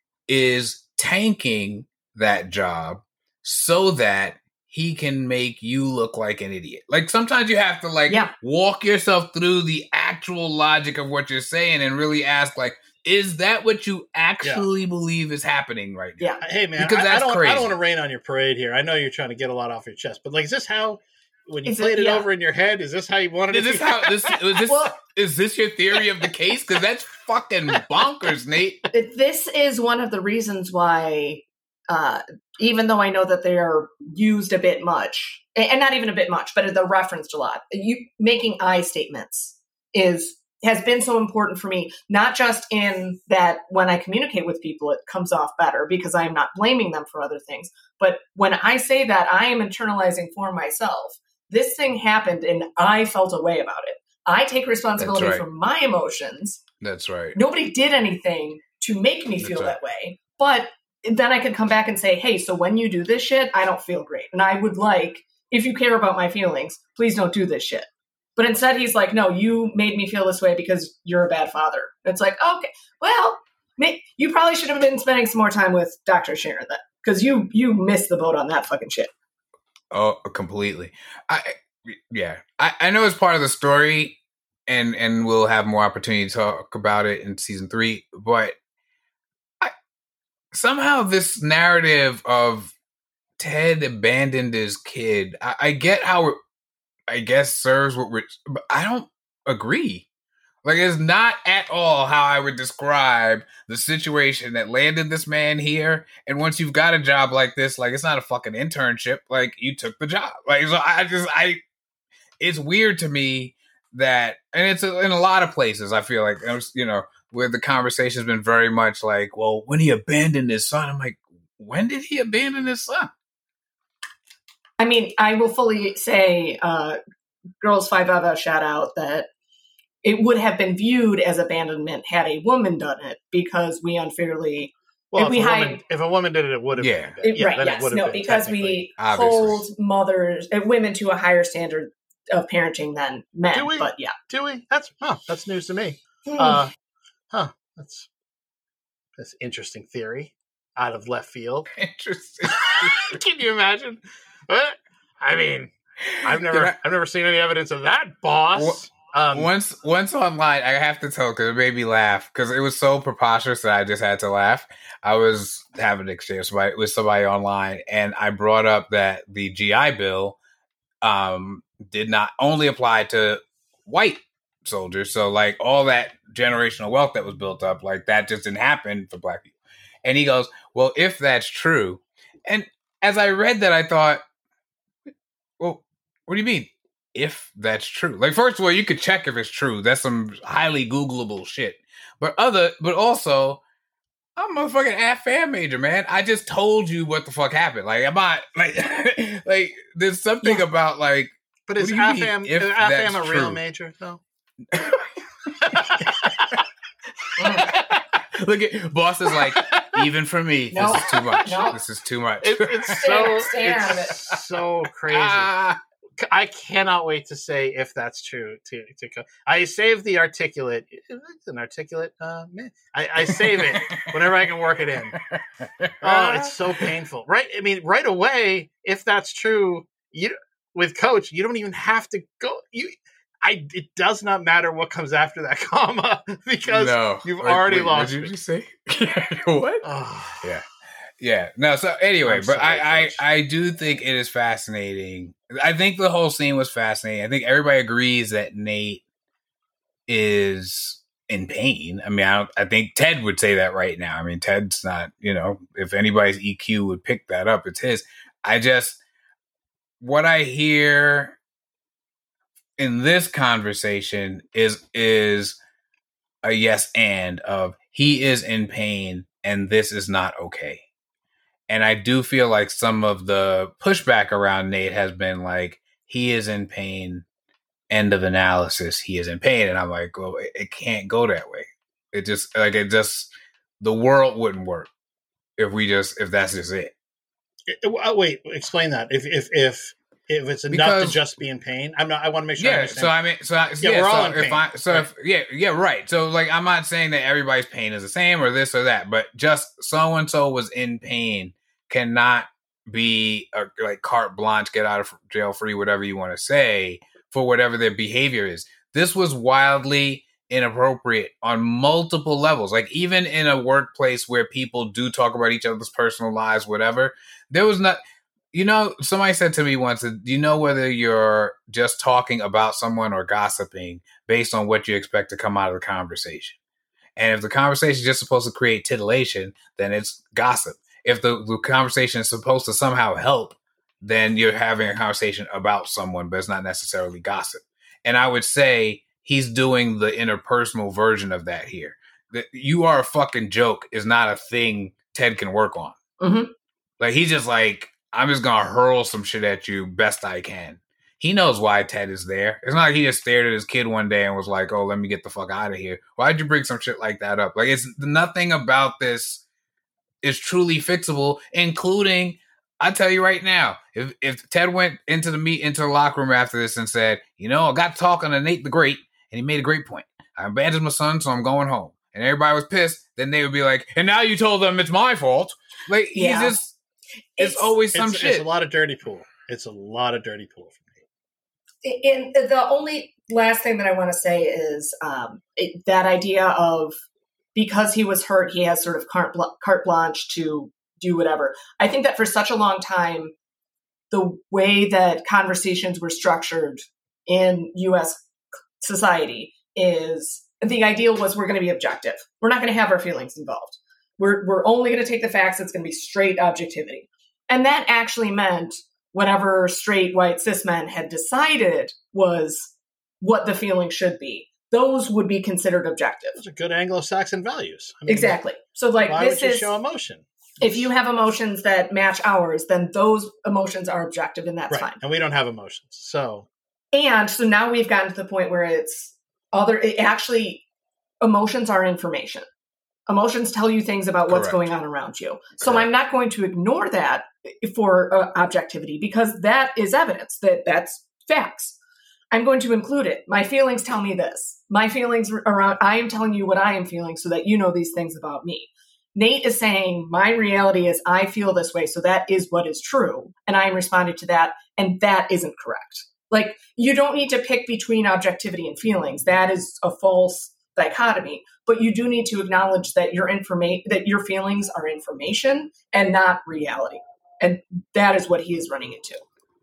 is tanking that job so that he can make you look like an idiot. Like, sometimes you have to, like, yeah. walk yourself through the actual logic of what you're saying and really ask, like, is that what you actually yeah. believe is happening right now? Yeah. Hey, man, because I, that's I don't, crazy. I don't want to rain on your parade here. I know you're trying to get a lot off your chest, but, like, is this how, when you is played it, it yeah. over in your head, is this how you wanted is it this to how, this, is, this, well, is this your theory of the case? Because that's fucking bonkers, Nate. This is one of the reasons why, uh, even though I know that they are used a bit much, and not even a bit much, but they're referenced a lot, you making I statements is has been so important for me, not just in that when I communicate with people, it comes off better because I am not blaming them for other things. But when I say that, I am internalizing for myself. This thing happened and I felt a way about it. I take responsibility right. for my emotions. That's right. Nobody did anything to make me feel right. that way. But then I could come back and say, hey, so when you do this shit, I don't feel great. And I would like, if you care about my feelings, please don't do this shit. But instead he's like, no, you made me feel this way because you're a bad father. It's like, okay, well, you probably should have been spending some more time with Doctor Sharon then. Because you, you missed the boat on that fucking shit. Oh, completely. I yeah. I, I know it's part of the story, and and we'll have more opportunity to talk about it in season three. But I, somehow this narrative of Ted abandoned his kid, I, I get how it, I guess serves what we're, but I don't agree. Like, it's not at all how I would describe the situation that landed this man here. And once you've got a job like this, like, it's not a fucking internship. Like, you took the job. Like, so I just, I, it's weird to me that, and it's in a lot of places, I feel like, you know, where the conversation's been very much like, well, when he abandoned his son, I'm like, when did he abandon his son? I mean, I will fully say, uh, Girls Five Eva shout out that it would have been viewed as abandonment had a woman done it, because we unfairly well, if, if, we a hide, woman, if a woman did it, it would have yeah. been. Yeah, right, yes, no, because we hold mothers and women to a higher standard of parenting than men. Do we? But yeah, do we? That's huh, that's news to me. Mm. Uh, huh, that's that's interesting theory out of left field. Interesting. Can you imagine? What? I mean, I've never, I, I've never seen any evidence of that, boss. Wh- Um, once, once online, I have to tell because it made me laugh because it was so preposterous that I just had to laugh. I was having an exchange with somebody, with somebody online, and I brought up that the G I Bill um, did not only apply to white soldiers, so like all that generational wealth that was built up, like that just didn't happen for black people. And he goes, "Well, if that's true," and as I read that, I thought, "Well, what do you mean?" If that's true, like, first of all, you could check if it's true. That's some highly Googleable shit. But other, but also, I'm a fucking A F A M major, man. I just told you what the fuck happened. Like, am I like, like, there's something yeah. about like, but is A F A M, is A F A M a real true? Major though? Look at boss is like, even for me, no. this is too much. No. This is too much. It, it's so, it's so crazy. Ah. I cannot wait to say if that's true. To, to I save the articulate. It's an articulate. Uh, man. I, I save it whenever I can work it in. Oh, it's so painful. Right? I mean, right away, if that's true, you with Coach, you don't even have to go. You, I. It does not matter what comes after that comma because no. you've Wait, already wait, lost. What did me. you just say? What? Oh. Yeah. Yeah. No, so anyway, I'm but sorry, I, Coach. I, I do think it is fascinating. I think the whole scene was fascinating. I think everybody agrees that Nate is in pain. I mean, I, don't, I think Ted would say that right now. I mean, Ted's not, you know, if anybody's E Q would pick that up, it's his. I just, what I hear in this conversation is, is a yes and of he is in pain and this is not okay. And I do feel like some of the pushback around Nate has been like, he is in pain, end of analysis, he is in pain. And I'm like, well, it, it can't go that way. It just, like, it just, the world wouldn't work if we just, if that's just it. it wait, explain that. If, if, if, if it's enough because, to just be in pain, I'm not, I want to make sure yeah, I understand. so I mean, so I, yeah, yeah, we're so all in if pain. I, so right. if, yeah, yeah, right. So like, I'm not saying that everybody's pain is the same or this or that, but just so-and-so was in pain cannot be a, like carte blanche, get out of jail free, whatever you want to say, for whatever their behavior is. This was wildly inappropriate on multiple levels. Like even in a workplace where people do talk about each other's personal lives, whatever, there was not, you know, somebody said to me once, do you know whether you're just talking about someone or gossiping based on what you expect to come out of the conversation? And if the conversation is just supposed to create titillation, then it's gossip. If the, the conversation is supposed to somehow help, then you're having a conversation about someone, but it's not necessarily gossip. And I would say he's doing the interpersonal version of that here. That you are a fucking joke is not a thing Ted can work on. Mm-hmm. Like he's just like, I'm just going to hurl some shit at you best I can. He knows why Ted is there. It's not like he just stared at his kid one day and was like, oh, let me get the fuck out of here. Why'd you bring some shit like that up? Like it's nothing about this is truly fixable, including, I tell you right now, if if Ted went into the meet into the locker room after this and said, you know, I got talking to Nate the Great, and he made a great point. I abandoned my son, so I'm going home. And everybody was pissed. Then they would be like, and now you told them it's my fault. Like Yeah. he's just, it's, it's always some it's, shit. It's a lot of dirty pool. It's a lot of dirty pool for me. And the only last thing that I want to say is um, it, that idea of because he was hurt, he has sort of carte, bl- carte blanche to do whatever. I think that for such a long time, the way that conversations were structured in U S society is the ideal was we're going to be objective. We're not going to have our feelings involved. We're we're only going to take the facts. It's going to be straight objectivity. And that actually meant whatever straight white cis men had decided was what the feeling should be. Those would be considered objective. Those are good Anglo-Saxon values. I mean, exactly. So like why this would you is show emotion. If you have emotions that match ours, then those emotions are objective and that's right. fine. And we don't have emotions. So And so now we've gotten to the point where it's other it actually emotions are information. Emotions tell you things about what's Correct. going on around you. So Correct. I'm not going to ignore that for uh, objectivity because that is evidence that that's facts. I'm going to include it. My feelings tell me this. My feelings around, I am telling you what I am feeling so that you know these things about me. Nate is saying my reality is I feel this way. So that is what is true. And I am responding to that. And that isn't correct. Like you don't need to pick between objectivity and feelings. That is a false dichotomy, but you do need to acknowledge that your informa- that your feelings are information and not reality. And that is what he is running into.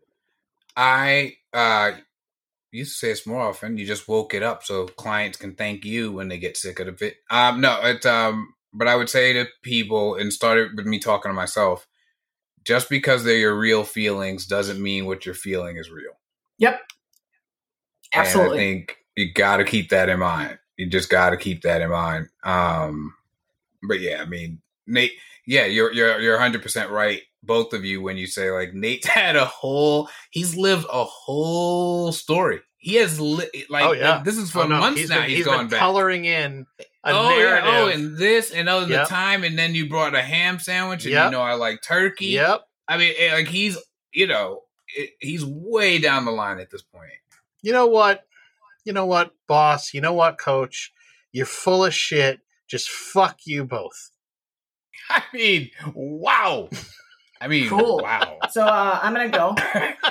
I, uh, used to say this more often. You just woke it up so clients can thank you when they get sick of it. Um, no, it's, um, but I would say to people, and started with me talking to myself, just because they're your real feelings doesn't mean what you're feeling is real. Yep. Absolutely. And I think you got to keep that in mind. You just got to keep that in mind. Um, but yeah, I mean, Nate, yeah, you're, you're, you're one hundred percent right. Both of you, when you say like Nate's had a whole, he's lived a whole story. He has li- like, oh, yeah. like this is for oh, no. months he's now. Been, he's, he's gone been back. coloring in a oh, narrative. Yeah. Oh, and this and oh, yep. the time, and then you brought a ham sandwich, and yep. you know I like turkey. Yep. I mean, like he's, you know, it, he's way down the line at this point. You know what? You know what, boss? You know what, coach? You're full of shit. Just fuck you both. I mean, wow. I mean, cool. Wow. So uh, I'm going to go.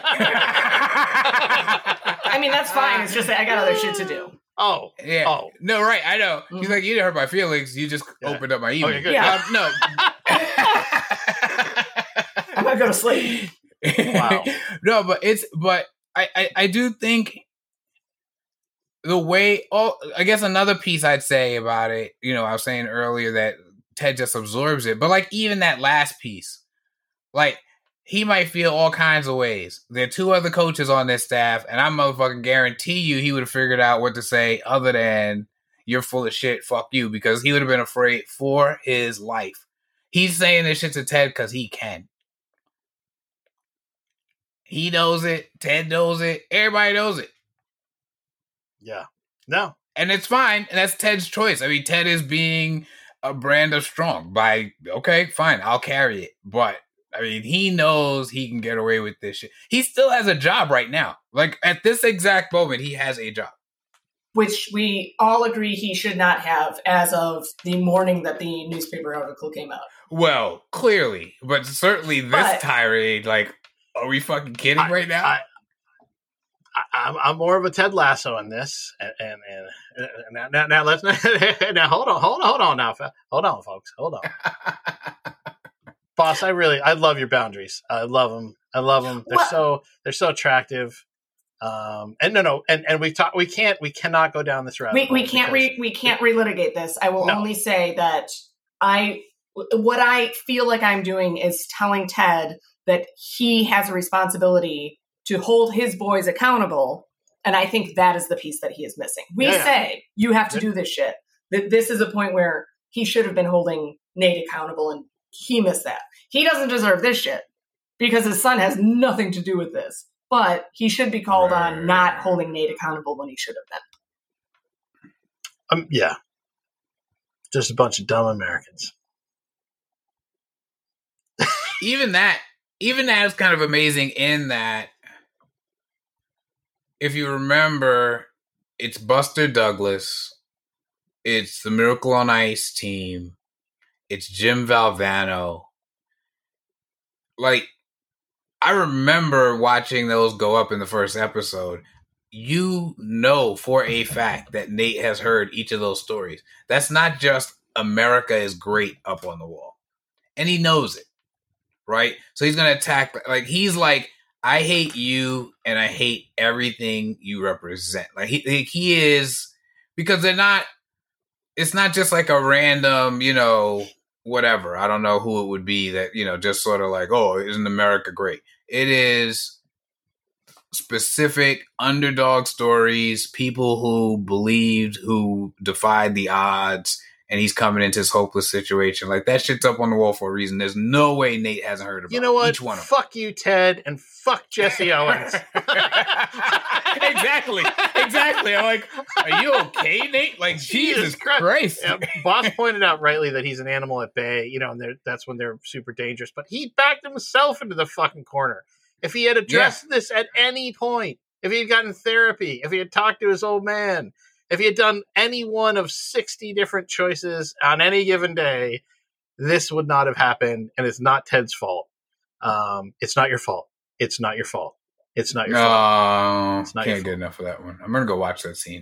I mean, that's fine. It's just that I got other shit to do. Oh. Yeah. Oh. No, right. I know. Mm-hmm. He's like, you didn't hurt my feelings. You just yeah. opened up my email. Okay, good. Yeah. Uh, no. I'm going to go to sleep. Wow. No, but it's, but I, I, I do think the way, oh, I guess another piece I'd say about it, you know, I was saying earlier that Ted just absorbs it, but like even that last piece, like he might feel all kinds of ways. There are two other coaches on this staff, and I motherfucking guarantee you he would have figured out what to say other than "you're full of shit, fuck you," because he would have been afraid for his life. He's saying this shit to Ted because he can. He knows it. Ted knows it. Everybody knows it. Yeah. No. And it's fine. And that's Ted's choice. I mean, Ted is being a brand of strong by, okay, fine, I'll carry it. But, I mean, he knows he can get away with this shit. He still has a job right now. Like, at this exact moment, he has a job. Which we all agree he should not have as of the morning that the newspaper article came out. Well, clearly. But certainly this but, tirade, like, are we fucking kidding I, right now? I, I, I'm, I'm more of a Ted Lasso in this, and and, and, and now, now let's not, now hold on, hold on, hold on now, hold on, folks, hold on, boss. I really, I love your boundaries. I love them. I love them. They're what? so they're so attractive. Um, and no, no, and and we talk. We can't. We cannot go down this route. We we can't re, we can't relitigate this. I will no. only say that I what I feel like I'm doing is telling Ted that he has a responsibility to hold his boys accountable. And I think that is the piece that he is missing. We yeah. say, you have to do this shit. This is a point where he should have been holding Nate accountable, and he missed that. He doesn't deserve this shit because his son has nothing to do with this. But he should be called right. on not holding Nate accountable when he should have been. Um, yeah. Just a bunch of dumb Americans. Even that, even that is kind of amazing in that, if you remember, it's Buster Douglas, it's the Miracle on Ice team, it's Jim Valvano. Like, I remember watching those go up in the first episode. You know for a fact that Nate has heard each of those stories. That's not just America is great up on the wall. And he knows it, right? So he's going to attack, like, he's like, I hate you and I hate everything you represent. Like he, he is, because they're not, it's not just like a random, you know, whatever. I don't know who it would be that, you know, just sort of like, oh, isn't America great? It is specific underdog stories, people who believed, who defied the odds, and he's coming into this hopeless situation. Like, that shit's up on the wall for a reason. There's no way Nate hasn't heard about you know what? each one of them. Fuck you, Ted, and fuck Jesse Owens. Exactly. Exactly. I'm like, are you okay, Nate? Like, Jesus, Jesus Christ. Christ. Yeah, Boss pointed out rightly that he's an animal at bay, you know, and that's when they're super dangerous. But he backed himself into the fucking corner. If he had addressed yeah. this at any point, if he had gotten therapy, if he had talked to his old man, if he had done any one of sixty different choices on any given day, this would not have happened, and it's not Ted's fault. Um, it's not your fault. It's not your fault. It's not your no, fault. It's not can't get enough of that one. I'm going to go watch that scene.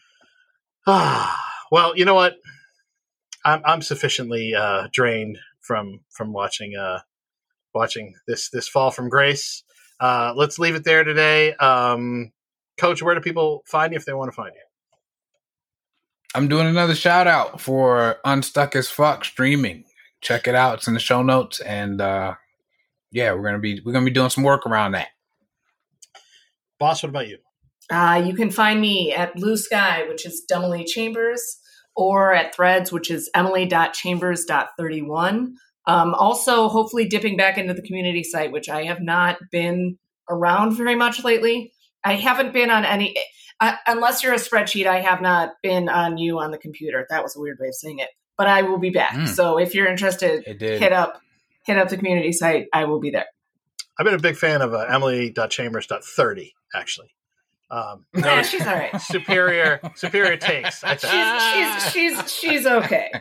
Well, you know what? I'm I'm sufficiently uh, drained from from watching uh, watching this this fall from grace. Uh, let's leave it there today. Um, Coach, where do people find you if they want to find you? I'm doing another shout out for Unstuck as Fuck streaming. Check it out. It's in the show notes. And uh, yeah, we're gonna be we're gonna be doing some work around that. Boss, what about you? Uh, you can find me at Blue Sky, which is Emily Chambers, or at Threads, which is emily dot chambers dot thirty-one. Um, also, hopefully dipping back into the community site, which I have not been around very much lately. I haven't been on any... Uh, unless you're a spreadsheet, I have not been on you on the computer. That was a weird way of saying it, but I will be back. Mm. So if you're interested, hit up, hit up the community site. I will be there. I've been a big fan of uh, Emily Chambers thirty actually. Um, yeah, she's all right. Superior, superior takes. I think. She's, she's, she's, she's okay.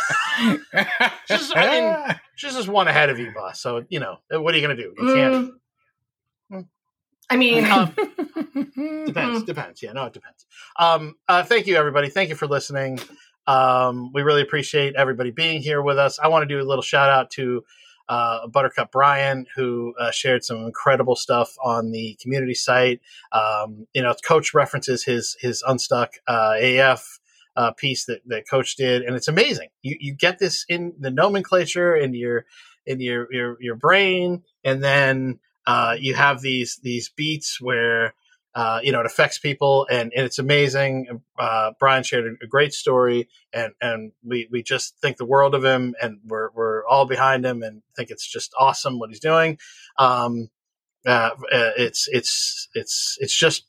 she's, I mean, she's just one ahead of you, boss. So, you know, what are you going to do? You can't. Mm, I mean, um, depends, depends. Yeah, no, it depends. Um, uh, thank you, everybody. Thank you for listening. Um, we really appreciate everybody being here with us. I want to do a little shout out to Uh, Buttercup Brian, who uh, shared some incredible stuff on the community site. Um, you know, Coach references his his Unstuck uh, A F uh, piece that, that Coach did, and it's amazing. You you get this in the nomenclature in your in your your, your brain, and then uh, you have these these beats where uh, you know it affects people, and, and it's amazing. Uh, Brian shared a, a great story, and and we we just think the world of him, and we're we're all behind him, and think it's just awesome what he's doing. Um, uh, it's it's it's it's just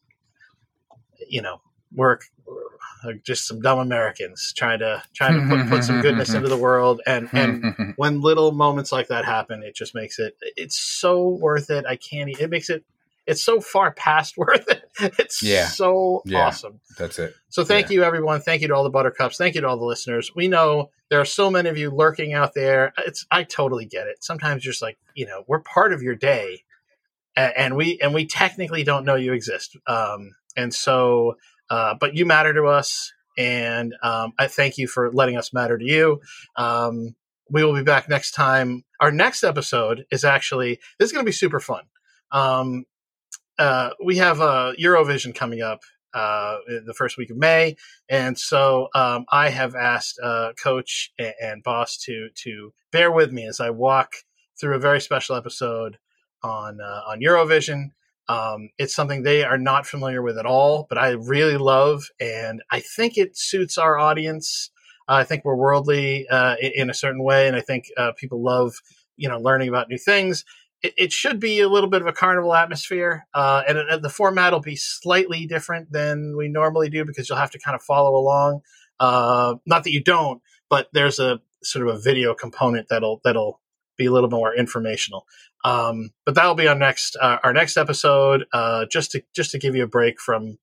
you know we're just some dumb Americans trying to trying to put, put some goodness into the world, and and when little moments like that happen, it just makes it it's so worth it. I can't. It makes it. It's so far past worth it. It's yeah. so yeah. awesome. That's it. So thank yeah. you, everyone. Thank you to all the Buttercups. Thank you to all the listeners. We know there are so many of you lurking out there. It's I totally get it. Sometimes you're just like, you know, we're part of your day, and we and we technically don't know you exist. Um, and so, uh, but you matter to us, and um, I thank you for letting us matter to you. Um, we will be back next time. Our next episode is actually this is going to be super fun. Um, Uh, we have uh, Eurovision coming up uh, the first week of May, and so um, I have asked uh, Coach and, and Boss to to bear with me as I walk through a very special episode on uh, on Eurovision. Um, it's something they are not familiar with at all, but I really love, and I think it suits our audience. Uh, I think we're worldly uh, in, in a certain way, and I think uh, people love you know learning about new things. It, it should be a little bit of a carnival atmosphere, uh, and, and the format will be slightly different than we normally do because you'll have to kind of follow along. Uh, not that you don't, but there's a sort of a video component that'll that'll be a little more informational. Um, but that'll be our next uh, our next episode. Uh, just to just to give you a break from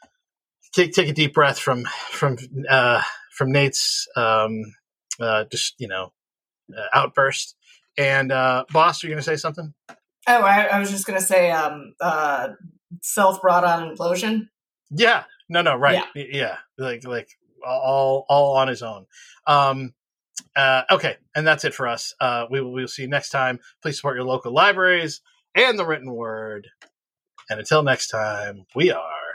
take take a deep breath from from uh, from Nate's um, uh, just you know uh, outburst. And uh, Boss, are you going to say something? Oh, I, I was just going to say um, uh, self-brought on implosion. Yeah, no, no, right, yeah, yeah. like like all all on his own. Um, uh, okay, and that's it for us. Uh, we will we'll see you next time. Please support your local libraries and the written word. And until next time, we are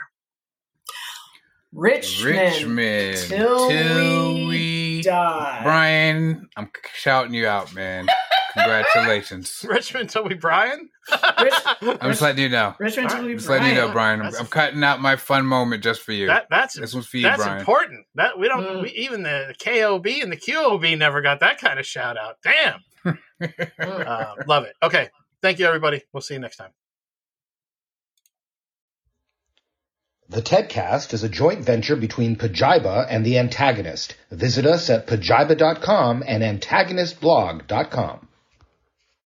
Richmond, Richmond till, till we, we die. Brian, I'm shouting you out, man. Congratulations. Richmond till we Brian? Rich, I'm just letting you know. Richmond till we just Brian. letting you know, Brian. I'm, I'm cutting out my fun moment just for you. That, that's this one's for you, that's Brian. important. That we don't mm. we, even the K O B and the Q O B never got that kind of shout out. Damn. uh, love it. Okay. Thank you, everybody. We'll see you next time. The TEDcast is a joint venture between Pajiba and The Antagonist. Visit us at pajiba dot com and antagonist blog dot com.